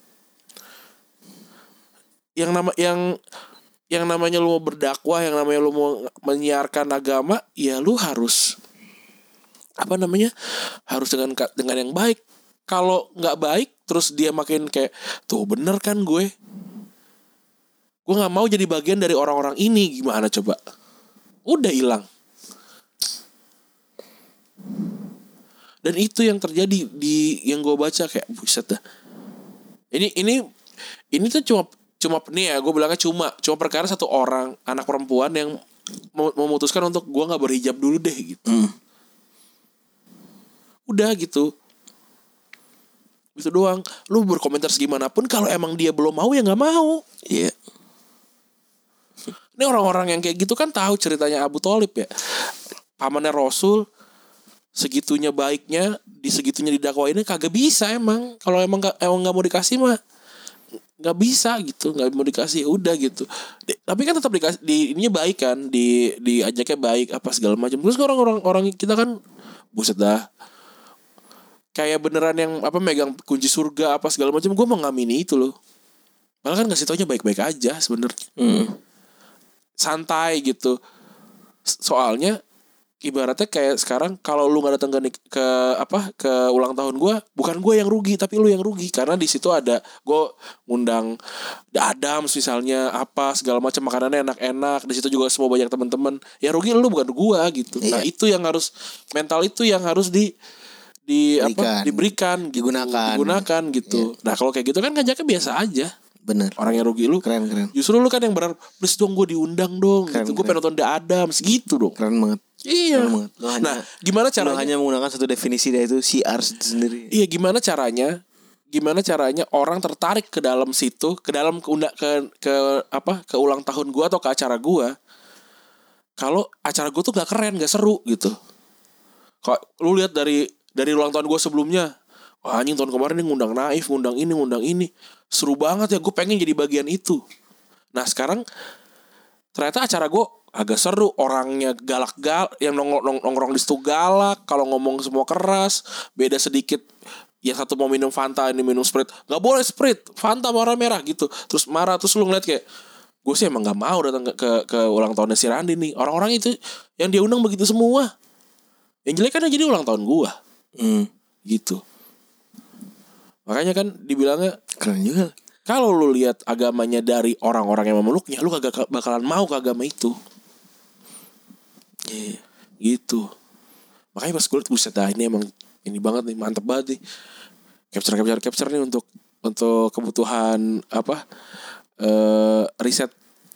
[SPEAKER 2] Yang nama yang yang namanya lu mau berdakwah, yang namanya lu mau menyiarkan agama, ya lu harus apa namanya? Harus dengan dengan yang baik. Kalau enggak baik terus dia makin kayak tuh bener kan gue. Gue enggak mau jadi bagian dari orang-orang ini, gimana coba? Udah hilang. Dan itu yang terjadi di yang gue baca kayak buset dah. Ini ini ini tuh cuma Cuma nih ya gue bilangnya cuma Cuma perkara satu orang anak perempuan yang memutuskan untuk gue gak berhijab dulu deh gitu. hmm. Udah gitu. Itu doang. Lu berkomentar segimanapun kalau emang dia belum mau ya gak mau. Iya yeah. Ini orang-orang yang kayak gitu kan tahu ceritanya Abu Thalib ya, pamannya Rasul. Segitunya baiknya, di segitunya didakwainnya kagak bisa emang. Kalau emang gak, emang gak mau dikasih mah nggak bisa gitu, nggak mau dikasih udah gitu. Di, tapi kan tetap dikasih, di ininya baik kan, di diajaknya baik apa segala macam. Terus orang-orang orang kita kan buset dah kayak beneran yang apa megang kunci surga apa segala macam. Gue mengamini itu loh. Malah kan ngasih taunya baik-baik aja sebenarnya. hmm. Santai gitu. Soalnya ibaratnya kayak sekarang kalau lu nggak datang ke, ke apa ke ulang tahun gue, bukan gue yang rugi tapi lu yang rugi karena di situ ada gue ngundang Adams misalnya apa segala macam makanannya enak-enak, di situ juga semua banyak teman-teman, ya rugi lu bukan gue gitu. Iya. Nah itu yang harus mental itu yang harus di di diberikan. apa diberikan gitu,
[SPEAKER 3] digunakan
[SPEAKER 2] digunakan gitu. Iya. Nah kalau kayak gitu kan ngajaknya biasa aja.
[SPEAKER 3] Bener.
[SPEAKER 2] Orang yang rugi lu
[SPEAKER 3] keren keren.
[SPEAKER 2] Justru lu kan yang benar, please dong gue diundang dong keren, gitu. Gue pengen nonton The Adams gitu dong.
[SPEAKER 3] Keren banget.
[SPEAKER 2] Iya.
[SPEAKER 3] Keren banget. Hanya,
[SPEAKER 2] nah, gimana caranya?
[SPEAKER 3] Hanya menggunakan satu definisi dari itu syiar sendiri.
[SPEAKER 2] Iya, gimana caranya? Gimana caranya orang tertarik ke dalam situ, ke dalam ke ke, ke apa? Ke ulang tahun gue atau ke acara gue? Kalau acara gue tuh gak keren, gak seru gitu. Kalau lu lihat dari dari ulang tahun gue sebelumnya, wah anjing tahun kemarin nih ngundang Naif, ngundang ini, ngundang ini. Seru banget ya, gue pengen jadi bagian itu. Nah sekarang ternyata acara gue agak seru, orangnya galak-galak, yang nong- nong- nongkrong di situ galak, kalau ngomong semua keras, beda sedikit. Yang satu mau minum Fanta, ini minum Sprite, nggak boleh Sprite, Fanta warna merah gitu. Terus marah, terus lu ngeliat kayak, gue sih emang nggak mau datang ke, ke ke ulang tahunnya si Randi nih. Orang-orang itu yang dia undang begitu semua. Yang jelek kan jadi ulang tahun gue,
[SPEAKER 3] Hmm.
[SPEAKER 2] gitu. Makanya kan dibilangnya
[SPEAKER 3] Keren juga.
[SPEAKER 2] kalau lu lihat agamanya dari orang-orang yang memeluknya, lu kagak bakalan mau ke agama itu.
[SPEAKER 3] Iya.
[SPEAKER 2] Gitu. Makanya pas gue liat buset dah ini emang ini banget nih, mantep banget nih. Capture capture capture nih untuk untuk kebutuhan apa? Eh riset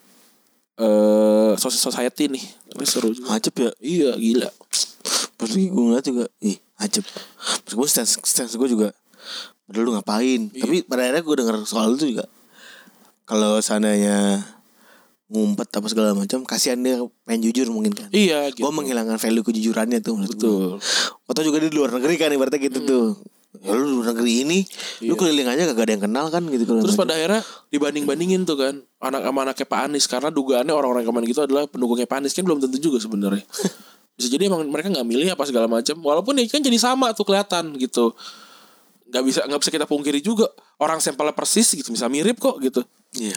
[SPEAKER 2] eh society nih. Ini seru juga.
[SPEAKER 3] Ajep ya.
[SPEAKER 2] Iya, gila.
[SPEAKER 3] Pas lagi gue ngeliat juga, ih ajep. Terus gue stance, stance gue juga, padahal lu ngapain?
[SPEAKER 2] Iya.
[SPEAKER 3] Tapi pada akhirnya gue denger soal itu juga, kalau seandainya ngumpet apa segala macam, kasihan dia pengen jujur mungkin kan.
[SPEAKER 2] Iya, gitu.
[SPEAKER 3] Gue menghilangkan value kejujurannya tuh menurut
[SPEAKER 2] Betul.
[SPEAKER 3] gue. Atau juga di luar negeri kan ibaratnya gitu
[SPEAKER 2] Hmm.
[SPEAKER 3] tuh. Ya lu di luar negeri ini, lu
[SPEAKER 2] Iya.
[SPEAKER 3] keliling aja kagak ada yang kenal kan gitu.
[SPEAKER 2] Terus pada akhirnya dibanding-bandingin tuh kan anak sama anaknya Pak Anies, karena dugaannya orang-orang yang kemarin gitu adalah pendukungnya Pak Anies, kan belum tentu juga sebenarnya. Bisa jadi emang mereka nggak milih apa segala macam, walaupun ya kan jadi sama tuh kelihatan gitu. Nggak bisa nggak bisa kita pungkiri juga orang sampelnya persis gitu, bisa mirip kok gitu.
[SPEAKER 3] Iya.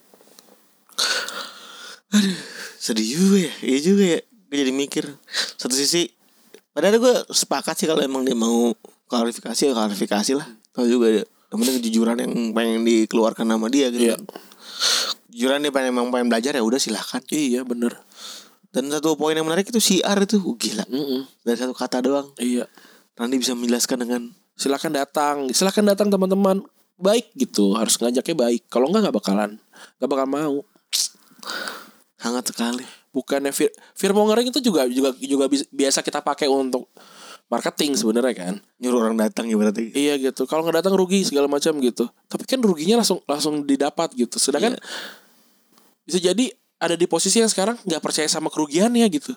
[SPEAKER 3] Aduh, sedih juga ya. Iya juga ya. Gue jadi mikir. Satu sisi, padahal gue sepakat sih kalau emang dia mau klarifikasi ya klarifikasi lah. Kalau juga ya, yang penting kejujuran yang pengen dikeluarkan nama dia gitu.
[SPEAKER 2] Iya.
[SPEAKER 3] Kejujuran dia pengen emang pengen belajar ya udah silahkan.
[SPEAKER 2] Iya bener.
[SPEAKER 3] Dan satu poin yang menarik itu siar itu, uh, gila.
[SPEAKER 2] Mm-mm.
[SPEAKER 3] Dari satu kata doang,
[SPEAKER 2] Iya.
[SPEAKER 3] Randi bisa menjelaskan dengan
[SPEAKER 2] Silakan datang, silakan datang teman-teman. Baik gitu, harus ngajaknya baik. Kalau enggak nggak bakalan, nggak bakal mau.
[SPEAKER 3] hangat sekali.
[SPEAKER 2] Bukannya fear, fear mongering itu juga juga juga bis- biasa kita pakai untuk marketing sebenarnya kan.
[SPEAKER 3] Nyuruh orang datang ya berarti.
[SPEAKER 2] Iya gitu. Kalau nggak datang rugi segala macam gitu. Tapi kan ruginya langsung langsung didapat gitu. Sedangkan
[SPEAKER 3] Iya.
[SPEAKER 2] bisa jadi ada di posisi yang sekarang nggak percaya sama kerugiannya gitu.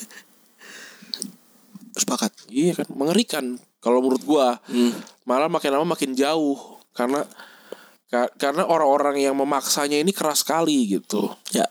[SPEAKER 3] Sepakat.
[SPEAKER 2] Iya kan, mengerikan. Kalau menurut gua,
[SPEAKER 3] Hmm.
[SPEAKER 2] malah makin lama makin jauh karena ka- karena orang-orang yang memaksanya ini keras sekali gitu.
[SPEAKER 3] Ya.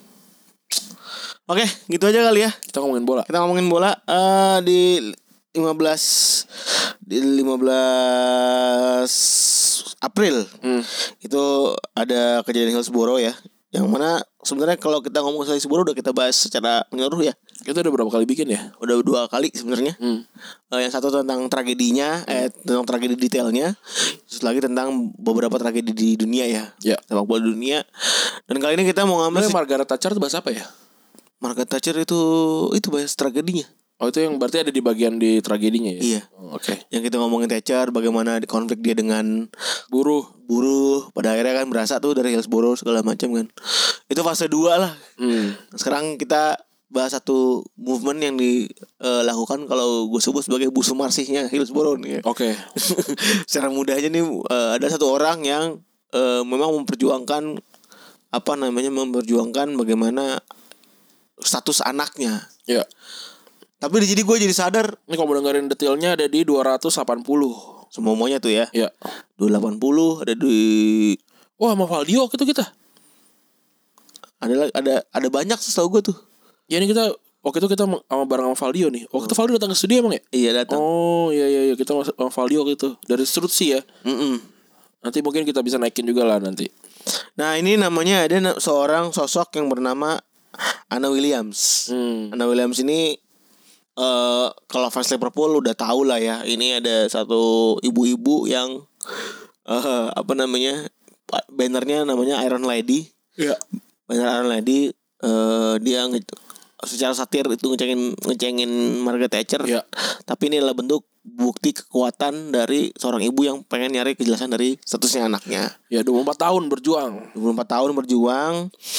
[SPEAKER 3] Oke, gitu aja kali ya.
[SPEAKER 2] Kita ngomongin bola.
[SPEAKER 3] Kita ngomongin bola eh di lima belas di lima belas April.
[SPEAKER 2] Hmm.
[SPEAKER 3] Itu ada kejadian Hillsborough ya. Yang mana sebenarnya kalau kita ngomong soal Hillsborough udah kita bahas secara menyeluruh ya.
[SPEAKER 2] Kita udah berapa kali bikin ya?
[SPEAKER 3] Udah dua kali sebenarnya.
[SPEAKER 2] Hmm.
[SPEAKER 3] Eh, yang satu tentang tragedinya, eh tentang tragedi detailnya. Terus lagi tentang beberapa tragedi di dunia ya.
[SPEAKER 2] Ya.
[SPEAKER 3] Sepak bola dunia. Dan kali ini kita mau ngambil
[SPEAKER 2] Sebenarnya
[SPEAKER 3] si
[SPEAKER 2] Margaret Thatcher itu bahas apa ya?
[SPEAKER 3] Margaret Thatcher itu itu bahas tragedinya.
[SPEAKER 2] Oh itu yang berarti ada di bagian di tragedinya ya?
[SPEAKER 3] Iya.
[SPEAKER 2] Oh, Oke.
[SPEAKER 3] Yang kita ngomongin Thatcher, bagaimana konflik dia dengan
[SPEAKER 2] Buruh.
[SPEAKER 3] buruh, pada akhirnya kan berasa tuh dari Hillsborough segala macam kan. Itu fase dua lah.
[SPEAKER 2] Hmm.
[SPEAKER 3] Sekarang kita bahas satu movement yang dilakukan kalau gue sebut sebagai busu marsihnya Hillsborough nih ya.
[SPEAKER 2] Oke.
[SPEAKER 3] Secara mudah aja nih eh, ada satu orang yang eh, memang memperjuangkan apa namanya memperjuangkan bagaimana status anaknya.
[SPEAKER 2] Ya.
[SPEAKER 3] Tapi di jadi gue jadi sadar
[SPEAKER 2] Ini kalau mau dengerin detailnya ada di dua ratus delapan puluh.
[SPEAKER 3] semuanya tuh ya.
[SPEAKER 2] Ya.
[SPEAKER 3] dua ratus delapan puluh ada di
[SPEAKER 2] Wah sama Valdio gitu kita.
[SPEAKER 3] ada ada ada banyak setahu gue tuh.
[SPEAKER 2] Ya ini kita waktu itu kita sama bareng sama Valdio nih. Waktu itu Valdio datang ke studio emang ya?
[SPEAKER 3] Iya datang.
[SPEAKER 2] Oh iya iya iya kita sama Valdio gitu dari Strutsi ya.
[SPEAKER 3] Mm-mm.
[SPEAKER 2] Nanti mungkin kita bisa naikin juga lah nanti.
[SPEAKER 3] Nah ini namanya ada na- seorang sosok yang bernama Anna Williams.
[SPEAKER 2] Hmm.
[SPEAKER 3] Anna Williams ini eh kalau fans Liverpool udah tahu lah ya. Ini ada satu ibu-ibu yang eh apa namanya bannernya namanya Iron Lady.
[SPEAKER 2] Iya.
[SPEAKER 3] Banner Iron Lady eh dia nge- secara satir itu ngecengin ngecengin Margaret Thatcher.
[SPEAKER 2] Iya.
[SPEAKER 3] Tapi ini adalah bentuk bukti kekuatan dari seorang ibu yang pengen nyari kejelasan dari statusnya anaknya.
[SPEAKER 2] Ya dua puluh empat tahun berjuang.
[SPEAKER 3] dua puluh empat tahun berjuang.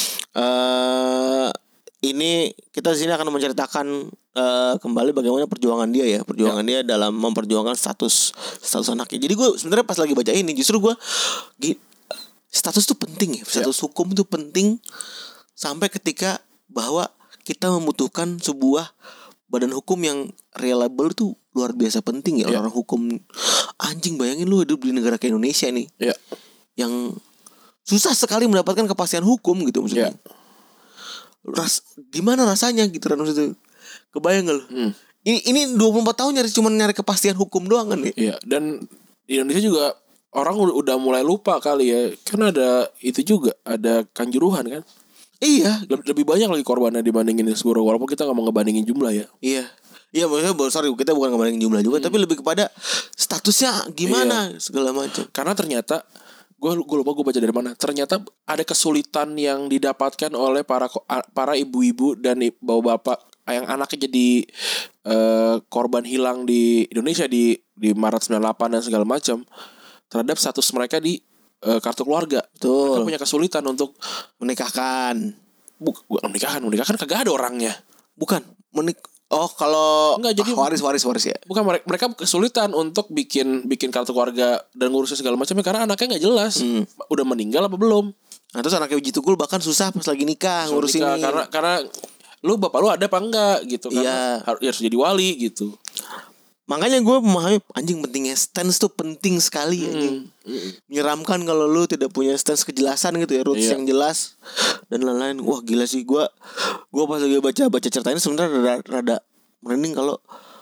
[SPEAKER 3] Eh ini kita di sini akan menceritakan eh, kembali bagaimana perjuangan dia ya, perjuangan dia dalam memperjuangkan status status anaknya. Jadi gue sebenarnya pas lagi baca ini justru gue gi- status tuh penting ya, status hukum tuh penting sampai ketika bahwa kita membutuhkan sebuah badan hukum yang reliable tuh luar biasa penting ya.
[SPEAKER 2] Ya.
[SPEAKER 3] Orang hukum anjing, bayangin lu hidup di negara kayak Indonesia nih
[SPEAKER 2] Ya.
[SPEAKER 3] yang susah sekali mendapatkan kepastian hukum gitu maksudnya.
[SPEAKER 2] Ya.
[SPEAKER 3] ras gimana rasanya gitu kan maksudnya. Kebayang gak lu?
[SPEAKER 2] Hmm.
[SPEAKER 3] Ini ini dua puluh empat tahun nyari cuma nyari kepastian hukum doang kan ya?
[SPEAKER 2] Iya, dan di Indonesia juga orang udah, udah mulai lupa kali ya. Kan ada itu juga, ada Kanjuruhan kan.
[SPEAKER 3] Iya,
[SPEAKER 2] Lebih, lebih banyak lagi korbannya dibandingin Hillsborough, walaupun kita nggak mau ngebandingin jumlah ya.
[SPEAKER 3] iya. Iya maksudnya sorry kita bukan ngebandingin jumlah juga, hmm. tapi lebih kepada statusnya gimana iya. segala macam.
[SPEAKER 2] Karena ternyata gue gue lupa gue baca dari mana. Ternyata ada kesulitan yang didapatkan oleh para para ibu-ibu dan bapak-bapak yang anaknya jadi uh, korban hilang di Indonesia di di Maret sembilan puluh delapan dan segala macam terhadap status mereka di uh, kartu keluarga.
[SPEAKER 3] Betul.
[SPEAKER 2] Mereka punya kesulitan untuk
[SPEAKER 3] menikahkan.
[SPEAKER 2] Bukan menikahkan, menikahkan kagak ada orangnya.
[SPEAKER 3] Bukan menik. Oh kalau
[SPEAKER 2] enggak jadi
[SPEAKER 3] ah, waris waris waris ya.
[SPEAKER 2] Bukan, mereka kesulitan untuk bikin bikin kartu keluarga dan ngurusnya segala macamnya karena anaknya nggak jelas hmm. udah meninggal apa belum.
[SPEAKER 3] Nah terus anaknya uji tukul bahkan susah pas lagi nikah ngurusin
[SPEAKER 2] nikah, karena karena lu bapak lu ada apa enggak gitu kan.
[SPEAKER 3] Iya.
[SPEAKER 2] Harus, harus jadi wali gitu.
[SPEAKER 3] Makanya gue memahami anjing pentingnya stance tuh penting sekali hmm. anjing. Hmm. Menyeramkan kalau lu tidak punya stance kejelasan gitu ya, roots iya. yang jelas dan lain-lain. Wah gila sih gue. Gue pas lagi baca baca cerita ini sebenarnya rada, rada merinding kalau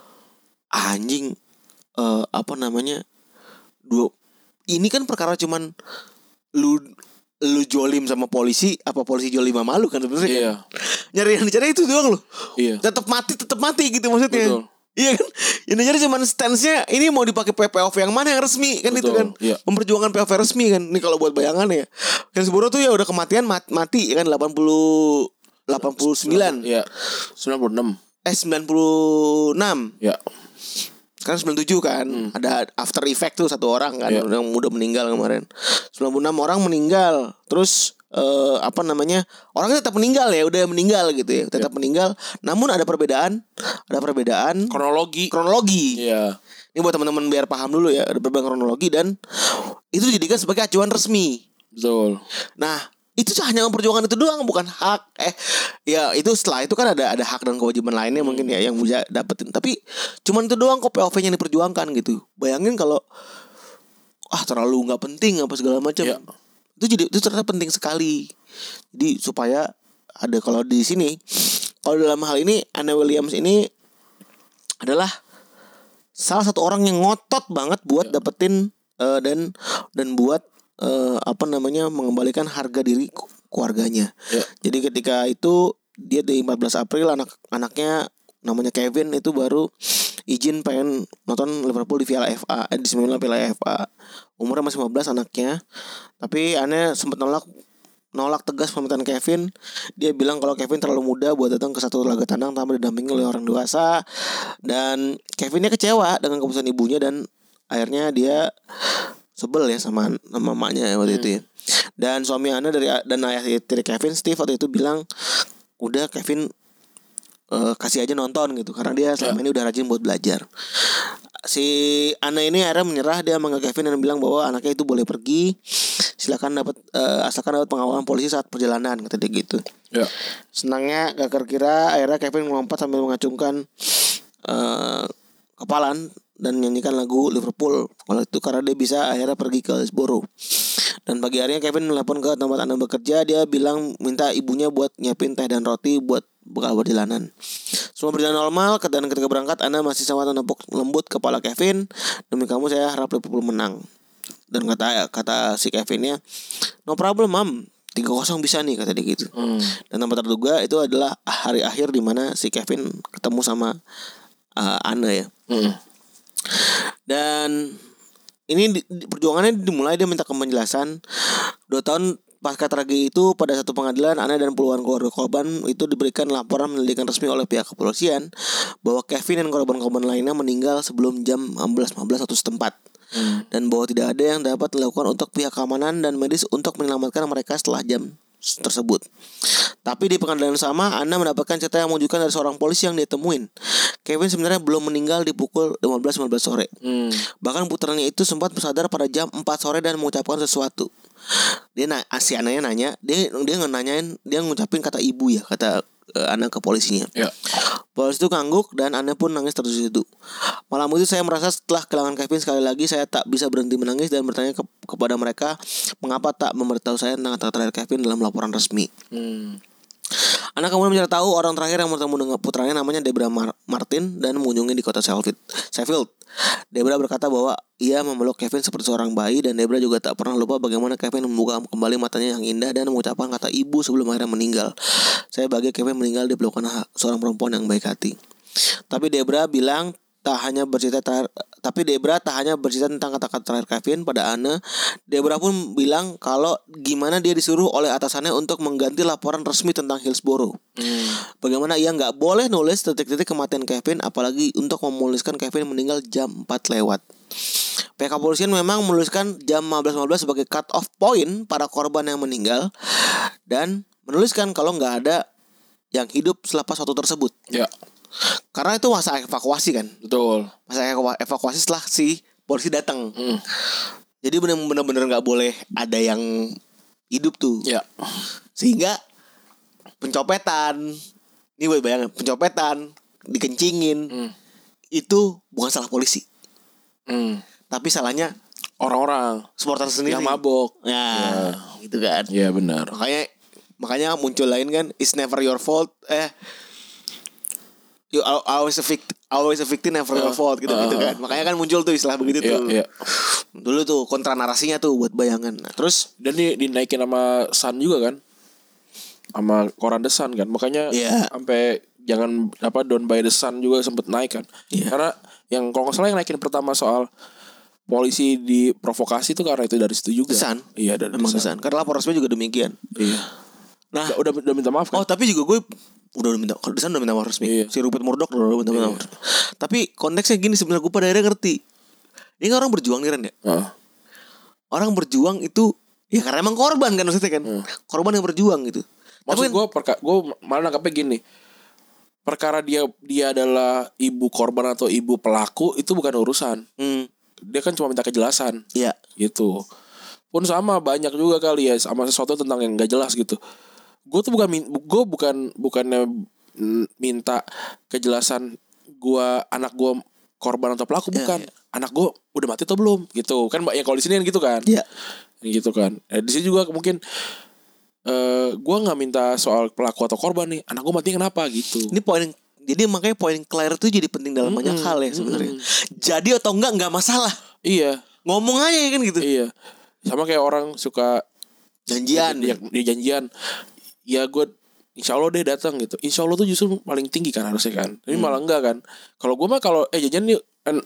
[SPEAKER 3] anjing uh, apa namanya dua ini kan perkara cuman lu lu jolim sama polisi apa polisi jolim sama lu kan sebenarnya.
[SPEAKER 2] Iya.
[SPEAKER 3] Kan? Nyari yang dicari itu doang lu.
[SPEAKER 2] Iya.
[SPEAKER 3] Tetap mati tetap mati gitu maksudnya.
[SPEAKER 2] Betul.
[SPEAKER 3] Iya kan, yang jadi cuma stance-nya ini mau dipakai P P O V yang mana yang resmi kan. Betul, itu kan, iya. Memperjuangkan P P O V resmi kan. Ini kalau buat bayangan ya, Hillsborough tuh ya udah kematian mati, mati kan delapan puluh delapan puluh sembilan.
[SPEAKER 2] Iya. sembilan puluh enam.
[SPEAKER 3] Eh sembilan puluh enam.
[SPEAKER 2] Ya.
[SPEAKER 3] Kan sembilan puluh tujuh kan, hmm. ada after effect tuh satu orang kan, yeah. yang udah meninggal kemarin. sembilan puluh enam orang meninggal. Terus uh, apa namanya? Orangnya tetap meninggal ya, udah meninggal gitu ya, tetap yeah. meninggal. Namun ada perbedaan, ada perbedaan
[SPEAKER 2] kronologi.
[SPEAKER 3] Kronologi.
[SPEAKER 2] Iya. Yeah.
[SPEAKER 3] Ini buat teman-teman biar paham dulu ya, ada perbedaan kronologi dan itu dijadikan sebagai acuan resmi.
[SPEAKER 2] Betul.
[SPEAKER 3] Nah, itu hanya memperjuangkan itu doang, bukan hak. Eh, ya itu setelah itu kan ada ada hak dan kewajiban lainnya hmm. mungkin ya yang bisa dapetin. Tapi cuman itu doang kok P O V-nya diperjuangkan gitu. Bayangin kalau ah terlalu nggak penting apa segala macam. Ya. Itu jadi itu ternyata penting sekali. Jadi supaya ada kalau di sini, kalau dalam hal ini Anna Williams ini adalah salah satu orang yang ngotot banget buat ya. dapetin uh, dan dan buat Uh, apa namanya mengembalikan harga diri keluarganya. Yeah. Jadi ketika itu dia di empat belas April anak anaknya namanya Kevin itu baru izin pengen nonton Liverpool di Piala F A eh, di semifinal Piala F A. Umurnya masih lima belas anaknya. Tapi aneh sempat nolak nolak tegas permintaan Kevin. Dia bilang kalau Kevin terlalu muda buat datang ke satu laga tandang tanpa didampingi oleh orang dewasa. Dan Kevinnya kecewa dengan keputusan ibunya dan akhirnya dia sebel ya sama sama mamanya waktu hmm. itu ya. Dan suami Anna dari dan ayah dari Kevin, Steve waktu itu bilang udah Kevin uh, kasih aja nonton gitu karena dia selama ya. ini udah rajin buat belajar. Si Anna ini akhirnya menyerah, dia manggil Kevin dan bilang bahwa anaknya itu boleh pergi, silakan dapat uh, asalkan dapat pengawalan polisi saat perjalanan, kata dia gitu. Ya. Senangnya gak kira akhirnya Kevin melompat sambil mengacungkan uh, kepalan dan nyanyikan lagu Liverpool kalau itu karena dia bisa akhirnya pergi ke Hillsborough. Dan pagi harinya Kevin telepon ke tempat Anna bekerja. Dia bilang minta ibunya buat nyiapin teh dan roti buat bekal perjalanan. Semua berjalan normal dan ketika berangkat Anna masih sama menepuk lembut kepala Kevin. Demi kamu saya harap Liverpool menang. Dan kata kata si Kevinnya, no problem mam, tiga kosong bisa nih, kata dia gitu. Hmm. Dan tanpa terduga itu adalah hari akhir di mana si Kevin ketemu sama uh, Anna ya. Hmm. Dan ini di, di, perjuangannya dimulai dia minta penjelasan. Dua tahun pasca tragedi itu pada satu pengadilan Anna dan puluhan keluarga korban itu diberikan laporan penyelidikan resmi oleh pihak kepolisian bahwa Kevin dan korban-korban lainnya meninggal sebelum jam enam belas lima belas waktu setempat. Hmm. Dan bahwa tidak ada yang dapat dilakukan untuk pihak keamanan dan medis untuk menyelamatkan mereka setelah jam tersebut. Tapi di pengadilan sama Anna mendapatkan cerita yang mengejutkan dari seorang polisi yang dia temuin. Kevin sebenarnya belum meninggal di pukul lima belas lima belas sore. hmm. Bahkan putranya itu sempat bersadar pada jam empat sore dan mengucapkan sesuatu. Dia na- si Ananya nanya, dia dia nanyain, dia ngucapin kata ibu ya, kata uh, Anna ke polisinya. Ya. Polisi itu ngangguk dan Anna pun nangis terus itu. Malam itu saya merasa setelah kehilangan Kevin sekali lagi saya tak bisa berhenti menangis dan bertanya ke- kepada mereka mengapa tak memberitahu saya tentang kata terakhir Kevin dalam laporan resmi. Hmm. Anda kemudian mencari tahu orang terakhir yang bertemu dengan putranya namanya Debra Mar- Martin dan mengunjungi di kota Sheffield. Sheffield. Debra berkata bahwa ia memeluk Kevin seperti seorang bayi dan Debra juga tak pernah lupa bagaimana Kevin membuka kembali matanya yang indah dan mengucapkan kata ibu sebelum akhirnya meninggal. Saya bahagia Kevin meninggal di pelukan seorang perempuan yang baik hati. Tapi Debra bilang tak hanya bercerita ter- tapi Debra tak hanya bercerita tentang kata-kata terakhir Kevin pada Anne. Debra pun bilang kalau gimana dia disuruh oleh atasannya untuk mengganti laporan resmi tentang Hillsborough. Hmm. Bagaimana ia nggak boleh nulis detik-detik kematian Kevin, apalagi untuk menuliskan Kevin meninggal jam empat lewat. Pihak kepolisian memang menuliskan jam lima belas lima belas sebagai cut off point para korban yang meninggal dan menuliskan kalau nggak ada yang hidup selepas waktu tersebut.
[SPEAKER 2] Ya.
[SPEAKER 3] Karena itu masa evakuasi kan.
[SPEAKER 2] Betul.
[SPEAKER 3] Masa evakuasi setelah si polisi datang.
[SPEAKER 2] Mm.
[SPEAKER 3] Jadi benar-benar nggak boleh ada yang hidup tuh.
[SPEAKER 2] Ya.
[SPEAKER 3] Sehingga pencopetan, ini buat bayangan, pencopetan, dikencingin, mm. itu bukan salah polisi. Mm. Tapi salahnya
[SPEAKER 2] orang-orang
[SPEAKER 3] supporter sendiri
[SPEAKER 2] yang mabok.
[SPEAKER 3] Ya, ya. Gitu kan.
[SPEAKER 2] Iya benar.
[SPEAKER 3] Makanya makanya muncul lain kan, it's never your fault. Eh You always a victim, always a victim, never your fault gitu gitu kan. Makanya kan muncul tuh istilah begitu tuh.
[SPEAKER 2] Iya, iya.
[SPEAKER 3] Dulu tuh kontra narasinya tuh buat bayangan. Nah, terus
[SPEAKER 2] dan ini dinaikin sama Sun juga kan, sama koran The Sun kan. Makanya
[SPEAKER 3] yeah.
[SPEAKER 2] sampai jangan apa Down by the Sun juga sempet naik kan. Yeah. Karena yang kalau nggak salah yang naikin pertama soal polisi diprovokasi tuh karena itu dari situ juga.
[SPEAKER 3] The Sun.
[SPEAKER 2] Iya dari
[SPEAKER 3] The Sun. Karena lapor resmi juga demikian.
[SPEAKER 2] Iya. Nah udah, udah minta maaf kan.
[SPEAKER 3] Oh tapi juga gue udah minta, kalau di sana udah minta maaf resmi. Iya. Si Rupert Murdoch udah minta maaf. Iya. Tapi konteksnya gini sebenarnya gue pada akhirnya ngerti. Ini kan orang berjuang nih Ren ya. Uh. Orang berjuang itu ya karena emang korban kan maksudnya kan. Uh. Korban yang berjuang gitu.
[SPEAKER 2] Maksud gue perka- gue malah nangkapnya gini. Perkara dia dia adalah ibu korban atau ibu pelaku itu bukan urusan. Hmm. Dia kan cuma minta kejelasan.
[SPEAKER 3] Iya.
[SPEAKER 2] Gitu. Pun sama banyak juga kali ya sama sesuatu tentang yang gak jelas gitu. Gue tuh bukan gue bukan bukannya minta kejelasan gue anak gue korban atau pelaku, bukan. Ya, ya. Anak gue udah mati atau belum gitu kan, yang kalau di sini kan gitu kan. Iya. Gitu kan. Eh, di sini juga mungkin uh, gue nggak minta soal pelaku atau korban nih, anak gue mati kenapa gitu.
[SPEAKER 3] Ini poin, jadi makanya poin clear itu jadi penting dalam mm-hmm. banyak hal ya sebenarnya. Mm-hmm. Jadi atau enggak nggak masalah.
[SPEAKER 2] Iya.
[SPEAKER 3] Ngomong aja kan gitu.
[SPEAKER 2] Iya. Sama kayak orang suka
[SPEAKER 3] janjian,
[SPEAKER 2] dia, dia janjian. Ya gue insya Allah deh datang gitu. Insya Allah tuh justru paling tinggi kan harusnya kan. Tapi hmm. malah enggak kan. Kalau gue mah kalau eh jajan yuk en,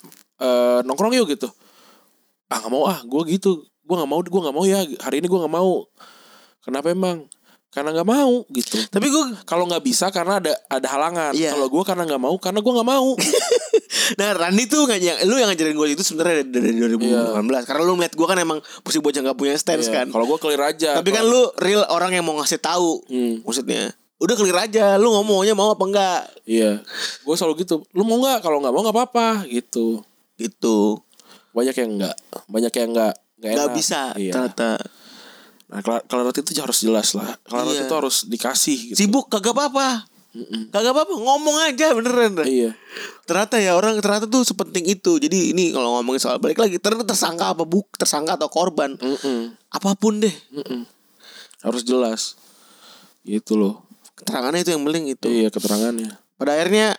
[SPEAKER 2] uh, nongkrong yuk gitu. Ah nggak mau ah gue gitu. Gue nggak mau gue nggak mau ya hari ini gue nggak mau. Kenapa emang? Karena nggak mau gitu. Tapi gue kalau nggak bisa karena ada ada halangan. Iya. Kalau gue karena nggak mau karena gue nggak mau.
[SPEAKER 3] Nah Randy tuh ngajak lu yang ngajarin gue itu sebenarnya dari, dari dua ribu delapan belas. Iya. Karena lu melihat gue kan emang posisi bocah nggak punya stance iya. kan. Kalau gue clear aja. Tapi kalo... kan lu real orang yang mau ngasih tahu. Hmm. Maksudnya udah clear aja. Lu ngomongnya mau apa enggak?
[SPEAKER 2] Iya. Gue selalu gitu. Lu mau nggak? Kalau nggak mau nggak apa-apa gitu.
[SPEAKER 3] Gitu.
[SPEAKER 2] Banyak yang enggak. Banyak yang enggak.
[SPEAKER 3] Nggak bisa. Iya. Ternyata.
[SPEAKER 2] Nah, clarity itu harus jelas lah. Clarity iya. itu harus dikasih gitu.
[SPEAKER 3] Sibuk kagak apa-apa. Mm-mm. Kagak apa-apa, ngomong aja beneran.
[SPEAKER 2] Iya.
[SPEAKER 3] Ternyata ya orang ternyata tuh sepenting itu. Jadi ini kalau ngomongin soal balik lagi, ternyata tersangka apa buk, tersangka atau korban. Mm-mm. Apapun deh. Mm-mm.
[SPEAKER 2] Harus jelas. Gitu loh.
[SPEAKER 3] Keterangannya itu yang penting itu.
[SPEAKER 2] Iya, keterangannya.
[SPEAKER 3] Pada akhirnya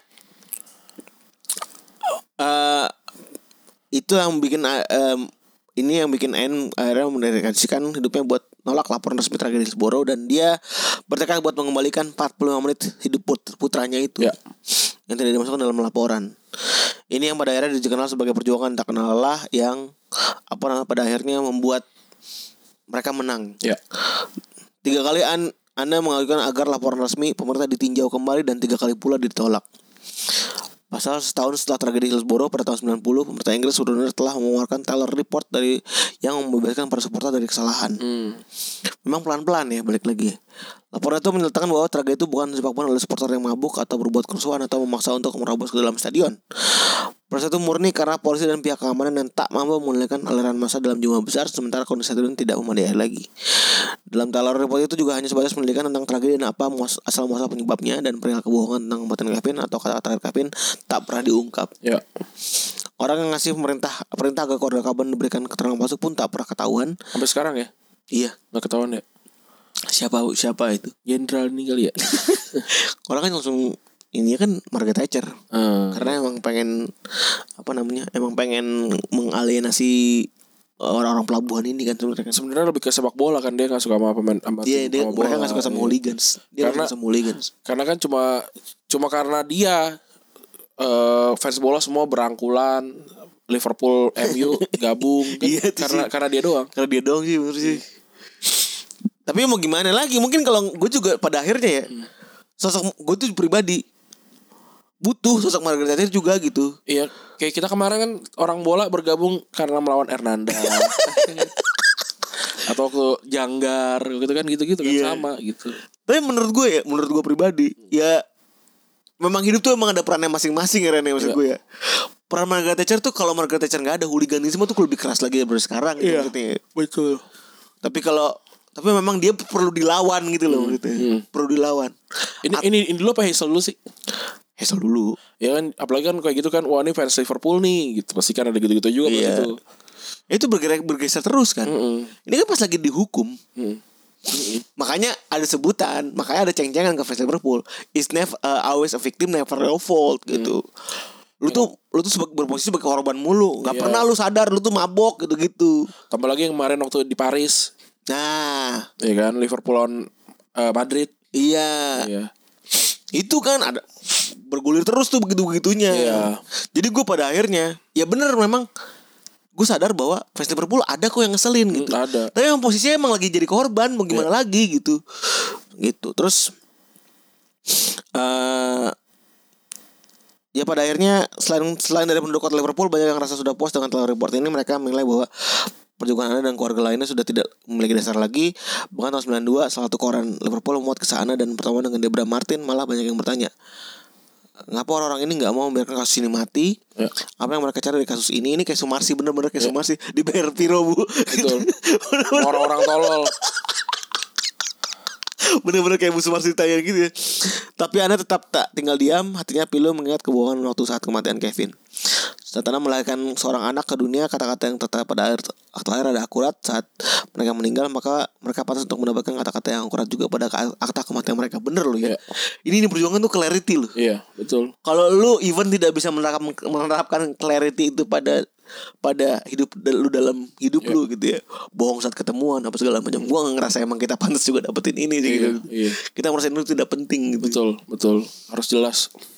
[SPEAKER 3] uh, itu yang bikin uh, ini yang bikin Anne akhirnya mendedikasikan hidupnya buat nolak laporan resmi tragedi Hillsborough dan dia bertekad buat mengembalikan empat puluh lima menit hidup put- putranya itu ya. Yang tidak dimasukkan dalam laporan. Ini yang pada akhirnya dikenal sebagai perjuangan tak kenal lelah yang apa namanya pada akhirnya membuat mereka menang. Ya. Tiga kali Anne Anda mengajukan agar laporan resmi pemerintah ditinjau kembali dan tiga kali pula ditolak. Pasal setahun setelah tragedi Hillsborough pada tahun sembilan puluh, pemerintah Inggris sebenarnya telah mengeluarkan Taylor Report dari yang membebaskan para supporter dari kesalahan. Hmm. Memang pelan-pelan ya balik lagi. Laporan itu menyatakan bahwa tragedi itu bukan disebabkan oleh supporter yang mabuk atau berbuat kerusuhan atau memaksa untuk merobos ke dalam stadion. Proses itu murni karena polisi dan pihak keamanan yang tak mampu mengendalikan aliran massa dalam jumlah besar sementara kondisi stadion tidak memadai lagi. Dalam Taylor Report itu juga hanya sebatas penyelidikan tentang tragedi dan apa asal muasal penyebabnya dan perihal kebohongan tentang kematian Kevin atau kata-kata Kevin tak pernah diungkap. Ya. Orang yang ngasih pemerintah perintah agar keluarga korban diberikan keterangan palsu pun tak pernah ketahuan
[SPEAKER 2] sampai sekarang ya.
[SPEAKER 3] Iya,
[SPEAKER 2] nggak ketahuan ya.
[SPEAKER 3] Siapa siapa itu?
[SPEAKER 2] Jenderal nih kali ya.
[SPEAKER 3] Orang kan langsung ini kan Margaret Thatcher.
[SPEAKER 2] Hmm.
[SPEAKER 3] Karena emang pengen apa namanya? Emang pengen mengalienasi orang-orang pelabuhan ini kan sebenarnya kan.
[SPEAKER 2] Sebenarnya lebih ke sepak bola kan, dia nggak suka sama pemain sama
[SPEAKER 3] Iya, dia
[SPEAKER 2] sama
[SPEAKER 3] mereka
[SPEAKER 2] bola.
[SPEAKER 3] nggak suka sama
[SPEAKER 2] Iya.
[SPEAKER 3] hooligans. Dia nggak
[SPEAKER 2] Karena-
[SPEAKER 3] suka sama hooligans.
[SPEAKER 2] Karena kan cuma cuma karena dia eh, fans bola semua berangkulan Liverpool M U gabung kan,
[SPEAKER 3] Iya, itu
[SPEAKER 2] karena
[SPEAKER 3] sih.
[SPEAKER 2] karena dia doang.
[SPEAKER 3] Karena dia doang sih bener sih. Tapi mau gimana lagi? Mungkin kalau gue juga pada akhirnya ya sosok gue tuh pribadi butuh sosok Margaret Thatcher juga gitu.
[SPEAKER 2] Iya, kayak kita kemarin kan orang bola bergabung karena melawan Hernanda. Atau ke Janggar gitu kan, gitu-gitu kan
[SPEAKER 3] Iya.
[SPEAKER 2] sama gitu.
[SPEAKER 3] Tapi menurut gue ya, menurut gue pribadi ya memang hidup tuh emang ada perannya masing-masing ya Ren, ya, maksud
[SPEAKER 2] Iya.
[SPEAKER 3] gue ya. Peran Margaret Thatcher tuh kalau Margaret Thatcher nggak ada hooliganisme tuh lebih keras lagi dari sekarang gitu
[SPEAKER 2] Iya.
[SPEAKER 3] maksudnya.
[SPEAKER 2] Betul.
[SPEAKER 3] Tapi kalau tapi memang dia perlu dilawan gitu loh gitu.
[SPEAKER 2] hmm.
[SPEAKER 3] Perlu dilawan.
[SPEAKER 2] Ini ini ini dulu apa Hazel dulu sih?
[SPEAKER 3] Hazel dulu.
[SPEAKER 2] Ya kan, apalagi kan kayak gitu kan, wah ini fans Liverpool nih gitu. Pasti kan ada gitu-gitu juga
[SPEAKER 3] Iya.
[SPEAKER 2] begitu.
[SPEAKER 3] Itu bergerak bergeser terus kan.
[SPEAKER 2] Mm-mm.
[SPEAKER 3] Ini kan pas lagi dihukum.
[SPEAKER 2] Mm.
[SPEAKER 3] Makanya ada sebutan, makanya ada ceng-cengan ke fans Liverpool. Is never uh, always a victim, never a fault gitu. Lu tuh lu tuh sebagai berposisi sebagai korban mulu. Enggak
[SPEAKER 2] Iya.
[SPEAKER 3] pernah lu sadar lu tuh mabok gitu-gitu.
[SPEAKER 2] Tambah lagi yang kemarin waktu di Paris,
[SPEAKER 3] Nah,
[SPEAKER 2] ya kan, Liverpool lawan eh, Madrid.
[SPEAKER 3] iya.
[SPEAKER 2] Iya.
[SPEAKER 3] Itu kan ada bergulir terus tuh begitu-begitunya.
[SPEAKER 2] Iya.
[SPEAKER 3] Jadi gue pada akhirnya ya bener memang gue sadar bahwa fans Liverpool ada kok yang ngeselin gitu.
[SPEAKER 2] Hmm, ada.
[SPEAKER 3] Tapi emang posisinya emang lagi jadi korban, mau gimana lagi gitu. Gitu. Terus eh ya pada akhirnya selain selain dari pendukung Liverpool, banyak yang rasa sudah puas dengan telah report ini. Mereka menilai bahwa perjuangan Anda dan keluarga lainnya sudah tidak memiliki dasar lagi. Bahkan tahun sembilan puluh dua salah satu koran Liverpool memuat kisah Anda dan pertemuan dengan Debra Martin. Malah banyak yang bertanya, ngapa orang-orang ini gak mau membiarkan kasus ini mati?
[SPEAKER 2] Ya.
[SPEAKER 3] Apa yang mereka cari dari kasus ini? Ini kayak Sumarsi, bener-bener kayak Sumarsi. Dibayar piro bu.
[SPEAKER 2] Betul. Orang-orang tolol.
[SPEAKER 3] Bener-bener kayak Bu Sumarsi ditanya gitu ya. Tapi Anda tetap tak tinggal diam. Hatinya pilu mengingat kebohongan waktu saat kematian Kevin. Saat Anda melahirkan seorang anak ke dunia, kata-kata yang tertera pada akhir akta lahir ada akurat. Saat mereka meninggal, maka mereka pantas untuk mendapatkan kata-kata yang akurat juga pada akta kematian mereka. Bener loh ya.
[SPEAKER 2] Iya.
[SPEAKER 3] Ini, ini perjuangan tuh clarity loh.
[SPEAKER 2] Iya, betul.
[SPEAKER 3] Kalau lu even tidak bisa menerapkan, menerapkan clarity itu pada pada hidup lu dalam hidup
[SPEAKER 2] Yeah.
[SPEAKER 3] lu gitu ya, bohong saat ketemuan apa segala macam, gua nggak ngerasa emang kita pantas juga dapetin ini sih gitu.
[SPEAKER 2] Iya, iya.
[SPEAKER 3] Kita ngerasain itu tidak penting gitu.
[SPEAKER 2] Betul, betul. Harus jelas.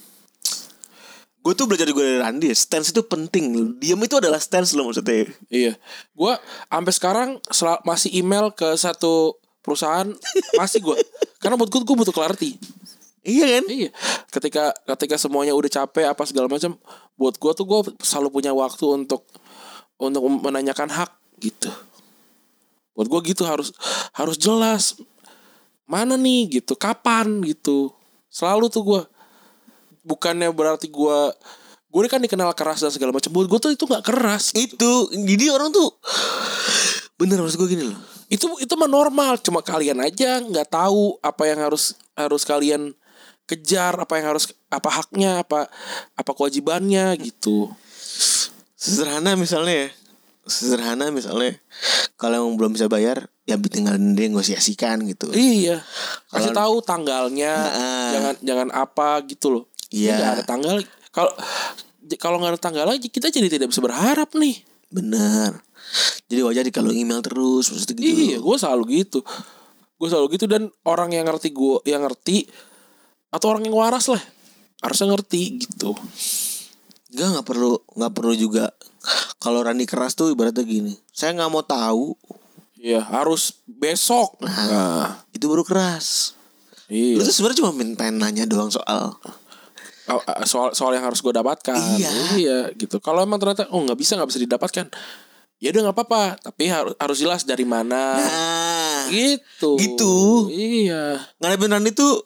[SPEAKER 3] Gue tuh belajar juga dari Randy, stance itu penting. Diam itu adalah stance lo maksudnya.
[SPEAKER 2] Iya. Gua sampai sekarang sel- masih email ke satu perusahaan masih gua. Karena buat gua gua butuh clarity.
[SPEAKER 3] Iya kan?
[SPEAKER 2] Iya. Ketika ketika semuanya udah capek apa segala macam, buat gua tuh gua selalu punya waktu untuk untuk menanyakan hak gitu. Buat gua gitu harus harus jelas mana nih gitu, kapan gitu. Selalu tuh gua, bukannya berarti gua gue kan dikenal keras dan segala macam. Buat gua tuh itu nggak keras.
[SPEAKER 3] Itu jadi orang tuh bener, maksud gue gini loh.
[SPEAKER 2] Itu itu mah normal, cuma kalian aja nggak tahu apa yang harus harus kalian kejar, apa yang harus, apa haknya, apa apa kewajibannya gitu.
[SPEAKER 3] Sederhana misalnya ya, sederhana misalnya kalau yang belum bisa bayar ya tinggal negosiasikan gitu.
[SPEAKER 2] Iya. Kasih
[SPEAKER 3] Kalau-
[SPEAKER 2] tahu tanggalnya,
[SPEAKER 3] Nah.
[SPEAKER 2] jangan jangan apa gitu loh.
[SPEAKER 3] Iya.
[SPEAKER 2] Nggak ada tanggal. Kalau kalau nggak ada tanggal aja kita jadi tidak bisa berharap nih.
[SPEAKER 3] Bener. Jadi wajar kalau email terus maksudnya gitu.
[SPEAKER 2] Iya, gue selalu gitu. Gue selalu gitu, dan orang yang ngerti gue, yang ngerti atau orang yang waras lah harusnya ngerti gitu.
[SPEAKER 3] Enggak, nggak perlu nggak perlu juga. Kalau Randy keras tuh ibaratnya gini, saya nggak mau tahu.
[SPEAKER 2] Iya, harus besok. Nah,
[SPEAKER 3] Itu baru keras.
[SPEAKER 2] iya.
[SPEAKER 3] Lu tuh sebenarnya cuma minta nanya doang soal.
[SPEAKER 2] Oh, soal soal yang harus gue dapatkan.
[SPEAKER 3] Iya.
[SPEAKER 2] Iya gitu. Kalau emang ternyata oh nggak bisa nggak bisa didapatkan, ya udah nggak apa-apa. Tapi harus harus jelas dari mana.
[SPEAKER 3] Nah,
[SPEAKER 2] Gitu.
[SPEAKER 3] Gitu.
[SPEAKER 2] Iya.
[SPEAKER 3] ngadepin Randy tuh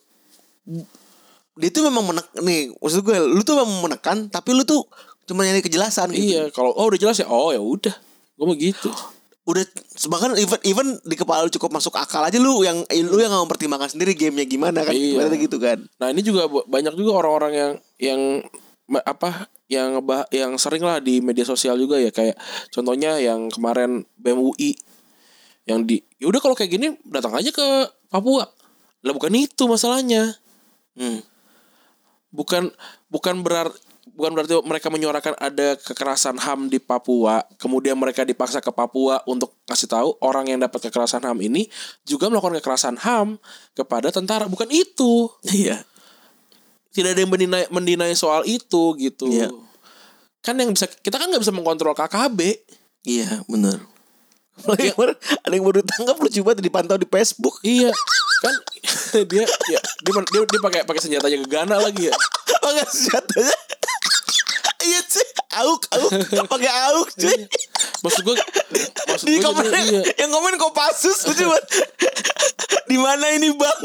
[SPEAKER 3] dia tuh memang menekan nih, maksud gue lu tuh memang menekan, tapi lu tuh cuma nyari kejelasan gitu.
[SPEAKER 2] Iya. Kalau oh udah jelas ya. Oh ya udah. Gue mau gitu.
[SPEAKER 3] Udah bahkan even even di kepala lu cukup masuk akal aja, lu yang lu yang nggak mempertimbangkan sendiri gamenya gimana kan.
[SPEAKER 2] Iya.
[SPEAKER 3] Ibaratnya gitu kan.
[SPEAKER 2] Nah ini juga b- banyak juga orang-orang yang yang ma- apa yang ngebah yang sering lah di media sosial juga ya, kayak contohnya yang kemarin B E M U I yang di ya udah kalau kayak gini datang aja ke Papua. Lah bukan itu masalahnya.
[SPEAKER 3] Hmm.
[SPEAKER 2] Bukan bukan berarti bukan berarti mereka menyuarakan ada kekerasan H A M di Papua, kemudian mereka dipaksa ke Papua untuk kasih tahu orang yang dapat kekerasan H A M ini juga melakukan kekerasan H A M kepada tentara. Bukan itu.
[SPEAKER 3] Iya.
[SPEAKER 2] Tidak ada yang mendinai, mendinai soal itu gitu.
[SPEAKER 3] Iya.
[SPEAKER 2] Kan yang bisa kita kan nggak bisa mengontrol K K B.
[SPEAKER 3] Iya, benar. Ya. Ada yang baru tangkap lu coba dipantau di Facebook.
[SPEAKER 2] Iya. Kan dia ya, dia dia, dia pakai pakai senjatanya gegana lagi ya.
[SPEAKER 3] Pakai senjatanya. Iya sih, auk auk pakai auk cuy.
[SPEAKER 2] Maksud gue maksud
[SPEAKER 3] Di
[SPEAKER 2] gue
[SPEAKER 3] komen
[SPEAKER 2] iya.
[SPEAKER 3] yang komen Kopassus lucu banget. Di mana ini Bang?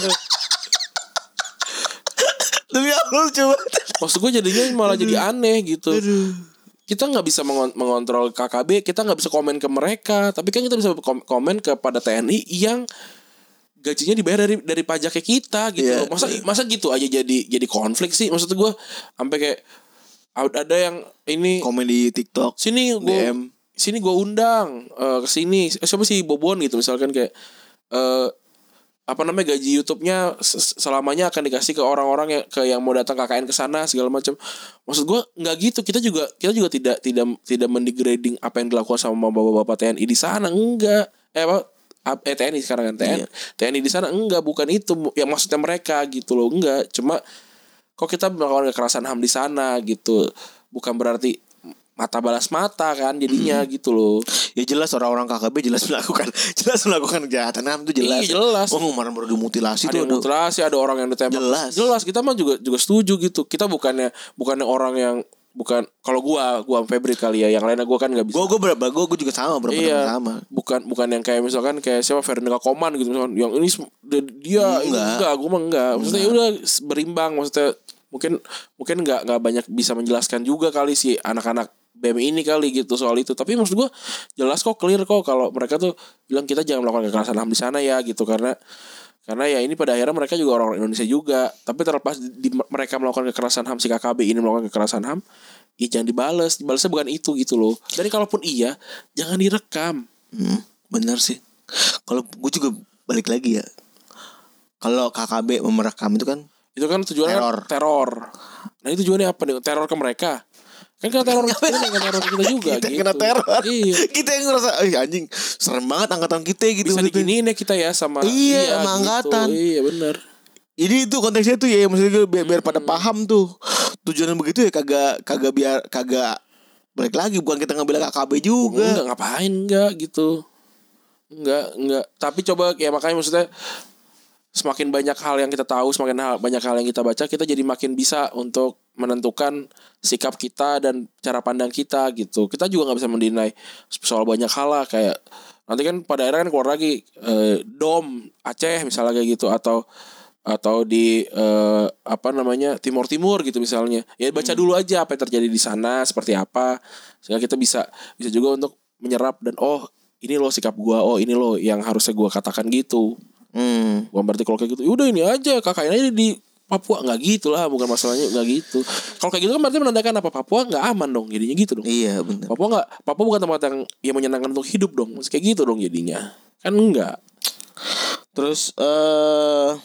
[SPEAKER 3] Demi Allah coba.
[SPEAKER 2] Maksud gue jadinya malah Aduh. jadi aneh gitu.
[SPEAKER 3] Aduh.
[SPEAKER 2] Kita nggak bisa mengon- mengontrol K K B, kita nggak bisa komen ke mereka, tapi kan kita bisa komen kepada T N I yang gajinya dibayar dari dari pajaknya kita gitu. Yeah. Masa masa gitu aja jadi jadi konflik sih. Maksud gue sampai kayak ada yang ini
[SPEAKER 3] komen di TikTok.
[SPEAKER 2] Sini gue sini gue undang uh, ke sini. Siapa sih Bobon gitu misalkan kayak uh, apa namanya gaji YouTube-nya selamanya akan dikasih ke orang-orang yang ke yang mau datang K K N ke sana segala macam. Maksud gue nggak gitu. Kita juga kita juga tidak tidak tidak mendegrading apa yang dilakukan sama bapak-bapak T N I di sana, enggak. Eh apa eh T N I sekarang kan T N I. Iya. T N I di sana enggak, bukan itu yang maksudnya mereka gitu loh, enggak. Cuma kok kita melakukan kekerasan H A M di sana gitu. Bukan berarti mata balas mata kan jadinya hmm. gitu loh.
[SPEAKER 3] Ya jelas orang-orang K K B jelas melakukan jelas melakukan kejahatan H A M itu jelas.
[SPEAKER 2] Iya jelas.
[SPEAKER 3] Oh kemarin baru dimutilasi
[SPEAKER 2] ada
[SPEAKER 3] tuh.
[SPEAKER 2] Ada mutilasi, ada orang yang ditembak.
[SPEAKER 3] Jelas.
[SPEAKER 2] Jelas kita mah juga juga setuju gitu. Kita bukannya bukannya orang yang bukan kalau gua gua Febri kali ya, yang lainnya gua kan nggak bisa.
[SPEAKER 3] Gua gua berapa gua, gua juga sama berapa iya, sama.
[SPEAKER 2] Bukan bukan yang kayak misalkan kayak siapa Ferdinand Koman gitu misalkan yang ini dia enggak, enggak gua mah enggak. Maksudnya ya udah berimbang, maksudnya mungkin mungkin nggak nggak banyak bisa menjelaskan juga kali sih anak-anak B M ini kali gitu soal itu. Tapi maksud gue jelas kok, clear kok kalau mereka tuh bilang kita jangan melakukan kekerasan H A M di sana ya gitu, karena karena ya ini pada akhirnya mereka juga orang Indonesia juga. Tapi terlepas di, di mereka melakukan kekerasan H A M, si K K B ini melakukan kekerasan H A M, ya jangan dibales. Dibalesnya bukan itu gitu loh. Dan kalaupun iya, jangan direkam.
[SPEAKER 3] Hmm, benar sih. Kalau gue juga balik lagi ya, kalau K K B merekam itu kan
[SPEAKER 2] itu kan tujuannya teror. teror. Nah itu tujuannya apa nih? Teror ke mereka. Kan kena teror kita, kena teror kita juga
[SPEAKER 3] kita
[SPEAKER 2] gitu.
[SPEAKER 3] Kena teror.
[SPEAKER 2] Iya.
[SPEAKER 3] Kita yang ngerasa, eh anjing, serem banget angkatan kita gitu.
[SPEAKER 2] Bisa
[SPEAKER 3] gitu.
[SPEAKER 2] diginiin ya kita ya sama
[SPEAKER 3] iya, iya sama angkatan.
[SPEAKER 2] Gitu. Iya benar.
[SPEAKER 3] Jadi itu konteksnya tuh ya, maksudnya biar, biar pada paham tuh tujuannya begitu ya, kagak kagak biar kagak balik lagi, bukan kita ngambil K K B juga.
[SPEAKER 2] Enggak ngapain enggak gitu. Enggak enggak. Tapi coba ya makanya maksudnya semakin banyak hal yang kita tahu, semakin hal, banyak hal yang kita baca, kita jadi makin bisa untuk menentukan sikap kita dan cara pandang kita gitu. Kita juga nggak bisa mendinai soal banyak hal lah, kayak nanti kan pada akhirnya kan keluar lagi eh, Dom Aceh misalnya kayak gitu, atau atau di eh, apa namanya Timur Timur gitu misalnya. Ya baca hmm. dulu aja apa yang terjadi di sana seperti apa, sehingga kita bisa bisa juga untuk menyerap dan oh ini loh sikap gua, oh ini loh yang harusnya gua katakan gitu. Hmm. Bukan berarti kalau kayak gitu yaudah ini aja kakaknya aja di Papua, nggak gitu lah, bukan masalahnya nggak gitu. Kalau kayak gitu kan berarti menandakan apa, Papua nggak aman dong jadinya gitu dong.
[SPEAKER 3] Iya benar.
[SPEAKER 2] Papua nggak, Papua bukan tempat yang yang menyenangkan untuk hidup dong, masih kayak gitu dong jadinya kan enggak.
[SPEAKER 3] Terus uh,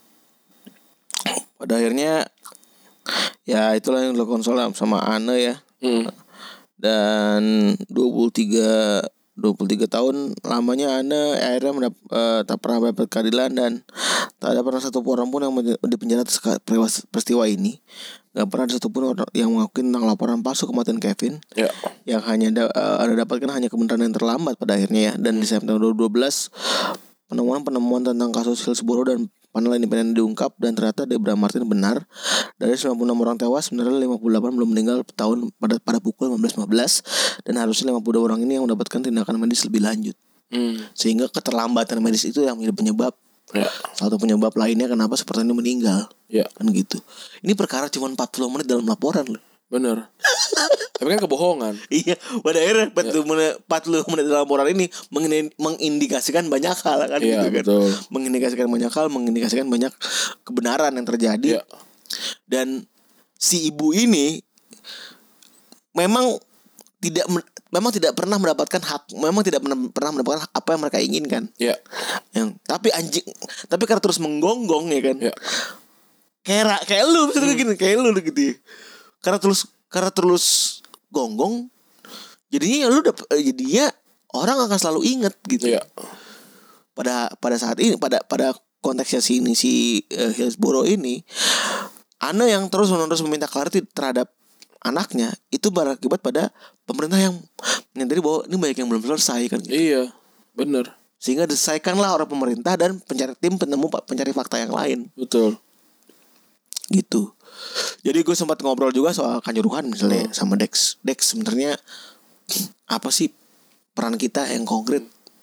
[SPEAKER 3] pada akhirnya ya itulah yang dilakukan sama Anne ya. Hmm. Dan dua puluh tiga tahun lamanya Anne akhirnya mendap, uh, tak pernah mendapat keadilan dan tak ada pernah satu orang pun yang dipenjara atas peristiwa ini. Gak pernah ada satu pun yang mengakui tentang laporan palsu kematian Kevin. Ya. Yang hanya da- uh, ada dapatkan hanya kebenaran yang terlambat pada akhirnya ya. Dan di September dua ribu dua belas penemuan-penemuan tentang kasus Hillsborough dan panel independen diungkap dan ternyata Debra Martin benar. Dari sembilan puluh enam orang tewas, sebenarnya lima puluh delapan belum meninggal tahun pada pada pukul lima belas lima belas dan harusnya lima puluh dua orang ini yang mendapatkan tindakan medis lebih lanjut. Hmm. Sehingga keterlambatan medis itu yang menjadi penyebab. Ya. Satu penyebab lainnya kenapa seperti ini meninggal. Ya. Kan gitu. Ini perkara cuma empat puluh menit dalam laporan loh.
[SPEAKER 2] Bener. Tapi kan kebohongan.
[SPEAKER 3] Iya, pada akhirnya empat puluh menit dalam laporan ini mengindikasikan banyak hal kan
[SPEAKER 2] iya,
[SPEAKER 3] gitu kan.
[SPEAKER 2] Betul.
[SPEAKER 3] Mengindikasikan banyak hal, mengindikasikan banyak kebenaran yang terjadi. Iya. Dan si ibu ini memang tidak memang tidak pernah mendapatkan hak, memang tidak pernah, pernah mendapatkan apa yang mereka inginkan.
[SPEAKER 2] Ya.
[SPEAKER 3] Yang tapi anjing, tapi karena terus menggonggong ya kan.
[SPEAKER 2] Ya.
[SPEAKER 3] Kayak kayak lu misalnya hmm. gini, kayak lu gitu ya. Karena terus karena terus gonggong, jadinya lu dapet, jadinya orang akan selalu ingat gitu.
[SPEAKER 2] Ya.
[SPEAKER 3] Pada pada saat ini, pada pada konteksnya si ini si uh, Hillsborough ini, Ana yang terus menerus meminta clarity terhadap anaknya itu berakibat pada pemerintah yang menyadari bahwa ini banyak yang belum selesai kan gitu.
[SPEAKER 2] Iya, benar.
[SPEAKER 3] Sehingga diselesaikanlah oleh pemerintah dan pencari tim penemu pencari fakta yang lain.
[SPEAKER 2] Betul.
[SPEAKER 3] Gitu. Jadi gue sempat ngobrol juga soal Kanjuruhan misalnya hmm. sama Dex. Dex sebenarnya apa sih peran kita yang konkret?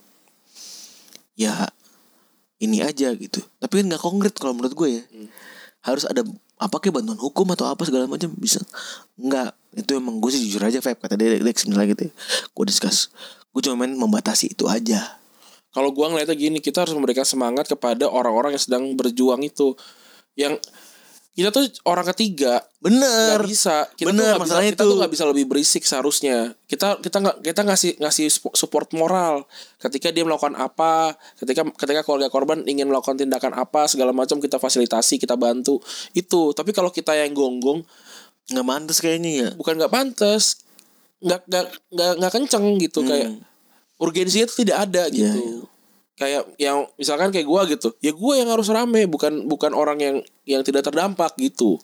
[SPEAKER 3] Ya ini aja gitu. Tapi kan nggak konkret kalau menurut gue ya. Hmm. Harus ada apa kayak bantuan hukum atau apa segala macam bisa. Enggak, itu emang gue sih jujur aja Feb kata dia Dex misalnya gitu. Gue discuss. Gue cuma main membatasi itu aja.
[SPEAKER 2] Kalau gue ngeliatnya gini, kita harus memberikan semangat kepada orang-orang yang sedang berjuang itu. Yang kita tuh orang ketiga,
[SPEAKER 3] bener,
[SPEAKER 2] nggak bisa, kita
[SPEAKER 3] bener,
[SPEAKER 2] tuh nggak bisa,
[SPEAKER 3] itu.
[SPEAKER 2] kita tuh nggak bisa lebih berisik seharusnya. Kita kita nggak kita ngasih ngasih support moral ketika dia melakukan apa, ketika ketika keluarga korban ingin melakukan tindakan apa segala macam kita fasilitasi, kita bantu itu. Tapi kalau kita yang gonggong,
[SPEAKER 3] nggak pantas kayaknya ya.
[SPEAKER 2] Bukan nggak pantas, nggak nggak nggak nggak kenceng gitu hmm. kayak urgensinya itu tidak ada gitu. Yeah, yeah. Kayak yang misalkan kayak gue gitu, ya gue yang harus rame, bukan bukan orang yang yang tidak terdampak gitu.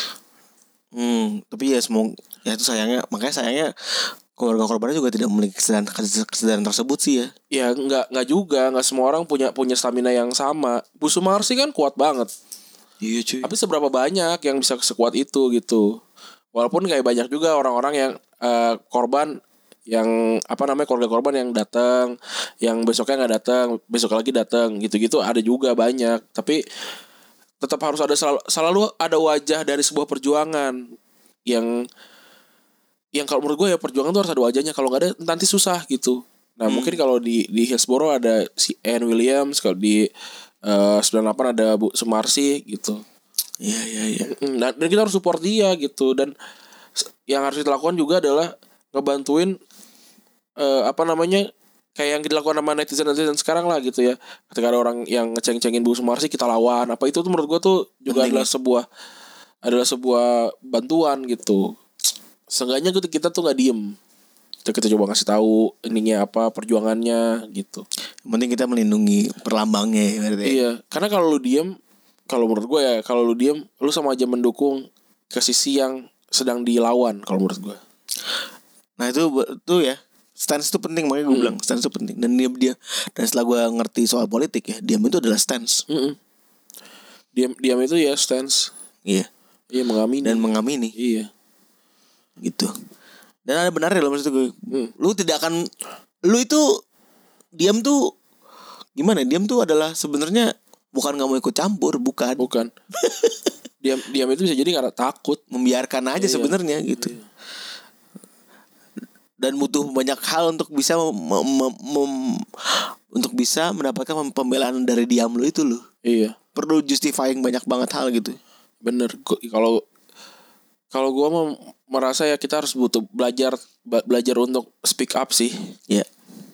[SPEAKER 3] Hmm, tapi ya semoga ya itu sayangnya, makanya sayangnya keluarga korbannya juga tidak memiliki kesadaran kesadaran tersebut sih ya.
[SPEAKER 2] Ya nggak nggak juga, nggak semua orang punya punya stamina yang sama. Bu Sumarsi kan kuat banget.
[SPEAKER 3] Iya cuy.
[SPEAKER 2] Tapi seberapa banyak yang bisa sekuat itu gitu. Walaupun kayak banyak juga orang-orang yang uh, korban yang apa namanya keluarga korban yang datang, yang besoknya nggak datang, besok lagi datang, gitu-gitu ada juga banyak. Tapi tetap harus ada selalu, selalu ada wajah dari sebuah perjuangan yang yang kalau menurut gue ya perjuangan tuh harus ada wajahnya. Kalau nggak ada nanti susah gitu. Nah hmm. mungkin kalau di di Hillsborough ada si Anne Williams, kalau di uh, sembilan puluh delapan ada Bu Sumarsi gitu.
[SPEAKER 3] Iya iya iya.
[SPEAKER 2] Dan, dan kita harus support dia gitu. Dan yang harus dilakukan juga adalah ngebantuin Uh, apa namanya kayak yang dilakukan sama netizen-netizen sekarang lah gitu ya. Ketika ada orang yang ngeceng-cengin Bu Sumarsi, kita lawan. Apa itu tuh menurut gue tuh juga penting. adalah sebuah adalah sebuah bantuan gitu. Seenggaknya gitu kita tuh nggak diem. Kita, kita coba ngasih tahu ininya apa perjuangannya gitu.
[SPEAKER 3] Yang penting kita melindungi perlambangnya ya,
[SPEAKER 2] iya, karena kalau lu diem, kalau menurut gue ya kalau lu diem, lu sama aja mendukung ke sisi yang sedang dilawan kalau menurut gue.
[SPEAKER 3] Nah itu tuh ya. Stance itu penting, makanya gue hmm. bilang stance itu penting. Dan dia dia dan setelah gue ngerti soal politik ya, diam itu adalah stance.
[SPEAKER 2] Mm-mm. Diam diam itu ya stance.
[SPEAKER 3] Iya.
[SPEAKER 2] Iya mengamini.
[SPEAKER 3] Dan mengamini.
[SPEAKER 2] Iya.
[SPEAKER 3] Gitu. Dan ada benarnya loh maksud gue.
[SPEAKER 2] Hmm.
[SPEAKER 3] Lu tidak akan, lu itu diam tuh gimana? Diam tuh adalah sebenarnya bukan nggak mau ikut campur, bukan.
[SPEAKER 2] Bukan. diam diam itu bisa jadi karena takut,
[SPEAKER 3] membiarkan aja iya. sebenarnya gitu. Iya. Dan butuh banyak hal untuk bisa mem, mem, mem, untuk bisa mendapatkan pembelaan dari diam lu itu lu.
[SPEAKER 2] Iya.
[SPEAKER 3] Perlu justifying banyak banget hal gitu.
[SPEAKER 2] Bener. Kalau kalau gue mau merasa ya kita harus butuh belajar belajar untuk speak up sih.
[SPEAKER 3] Iya.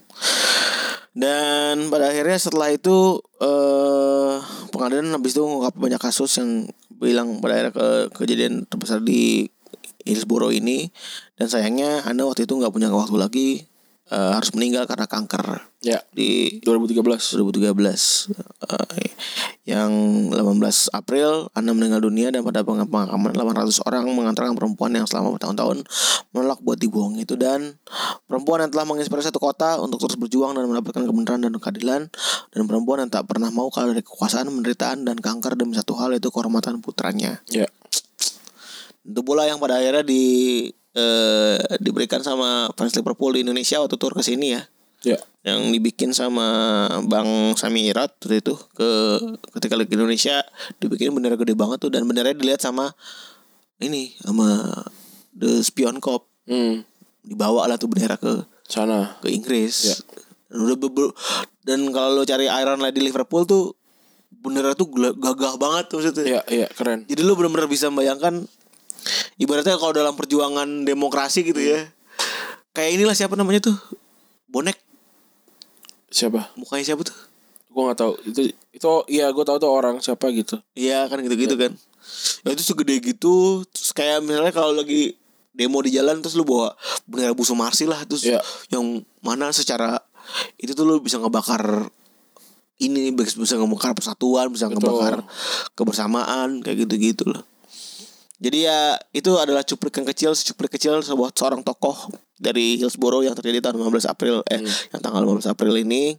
[SPEAKER 3] Dan pada akhirnya setelah itu eh, pengadilan habis itu mengungkap banyak kasus yang bilang pada akhirnya ke kejadian terbesar di Hillsborough ini. Dan sayangnya Anda waktu itu gak punya waktu lagi, uh, harus meninggal karena kanker
[SPEAKER 2] ya,
[SPEAKER 3] di
[SPEAKER 2] dua ribu tiga belas
[SPEAKER 3] dua ribu tiga belas uh, Yang delapan belas April Anda meninggal dunia. Dan pada pemakaman delapan ratus orang mengantarkan perempuan yang selama bertahun-tahun menolak buat dibuang itu. Dan perempuan yang telah menginspirasi satu kota untuk terus berjuang dan mendapatkan kebenaran dan keadilan. Dan perempuan yang tak pernah mau kalah dari kekuasaan, penderitaan, dan kanker demi satu hal, yaitu kehormatan putranya.
[SPEAKER 2] Ya.
[SPEAKER 3] Itu pula yang pada akhirnya di eh, diberikan sama fans Liverpool di Indonesia waktu tur ke sini ya.
[SPEAKER 2] Ya.
[SPEAKER 3] Yang dibikin sama Bang Sami Irat waktu itu ke ketika lagi Indonesia, dibikin bendera gede banget tuh, dan benderanya dilihat sama ini sama The Spion Corps.
[SPEAKER 2] Hmm.
[SPEAKER 3] Dibawa lah tuh bendera ke
[SPEAKER 2] sana,
[SPEAKER 3] ke Inggris.
[SPEAKER 2] Ya.
[SPEAKER 3] Dan udah be- dan kalau lo cari Iron Lady Liverpool tuh bendera tuh gagah banget tuh maksudnya.
[SPEAKER 2] Iya, iya, keren.
[SPEAKER 3] Jadi lo benar-benar bisa membayangkan ibaratnya kalau dalam perjuangan demokrasi gitu ya, kayak inilah siapa namanya tuh? Bonek.
[SPEAKER 2] Siapa?
[SPEAKER 3] Mukanya siapa tuh?
[SPEAKER 2] Gue nggak tahu. Itu itu iya gue tahu tuh orang siapa gitu.
[SPEAKER 3] Iya kan gitu-gitu kan. Ya itu segede gitu. Terus kayak misalnya kalau lagi demo di jalan terus lu bawa bendera Buso Marsi lah, terus
[SPEAKER 2] ya.
[SPEAKER 3] yang mana secara itu tuh lu bisa ngebakar ini, bisa ngebakar persatuan, bisa Betul. ngebakar kebersamaan kayak gitu-gitu loh. Jadi ya itu adalah cuplikan kecil, secuplik kecil sebuah seorang tokoh dari Hillsborough yang terjadi tahun lima belas April eh hmm. yang tanggal lima belas April ini.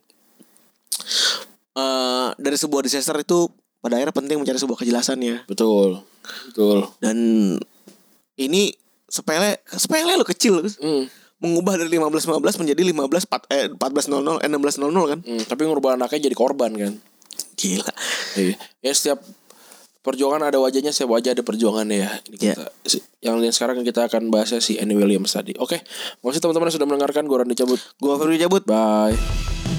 [SPEAKER 3] Uh, dari sebuah disaster itu pada akhirnya penting mencari sebuah kejelasannya.
[SPEAKER 2] Betul. Betul.
[SPEAKER 3] Dan ini sepele sepele lo kecil hmm. mengubah dari lima belas lima belas menjadi lima belas eh empat belas nol nol eh enam belas nol nol kan.
[SPEAKER 2] Hmm, tapi ngubah anaknya jadi korban kan.
[SPEAKER 3] Gila.
[SPEAKER 2] Iya. Ya setiap perjuangan ada wajahnya, setiap wajah ada perjuangannya ya. Ini kita, yeah. Yang sekarang kita akan bahasnya si Annie Williams tadi. Oke, makasih teman-teman yang sudah mendengarkan. Gue Randy cabut.
[SPEAKER 3] Gue Ferdi cabut.
[SPEAKER 2] Bye.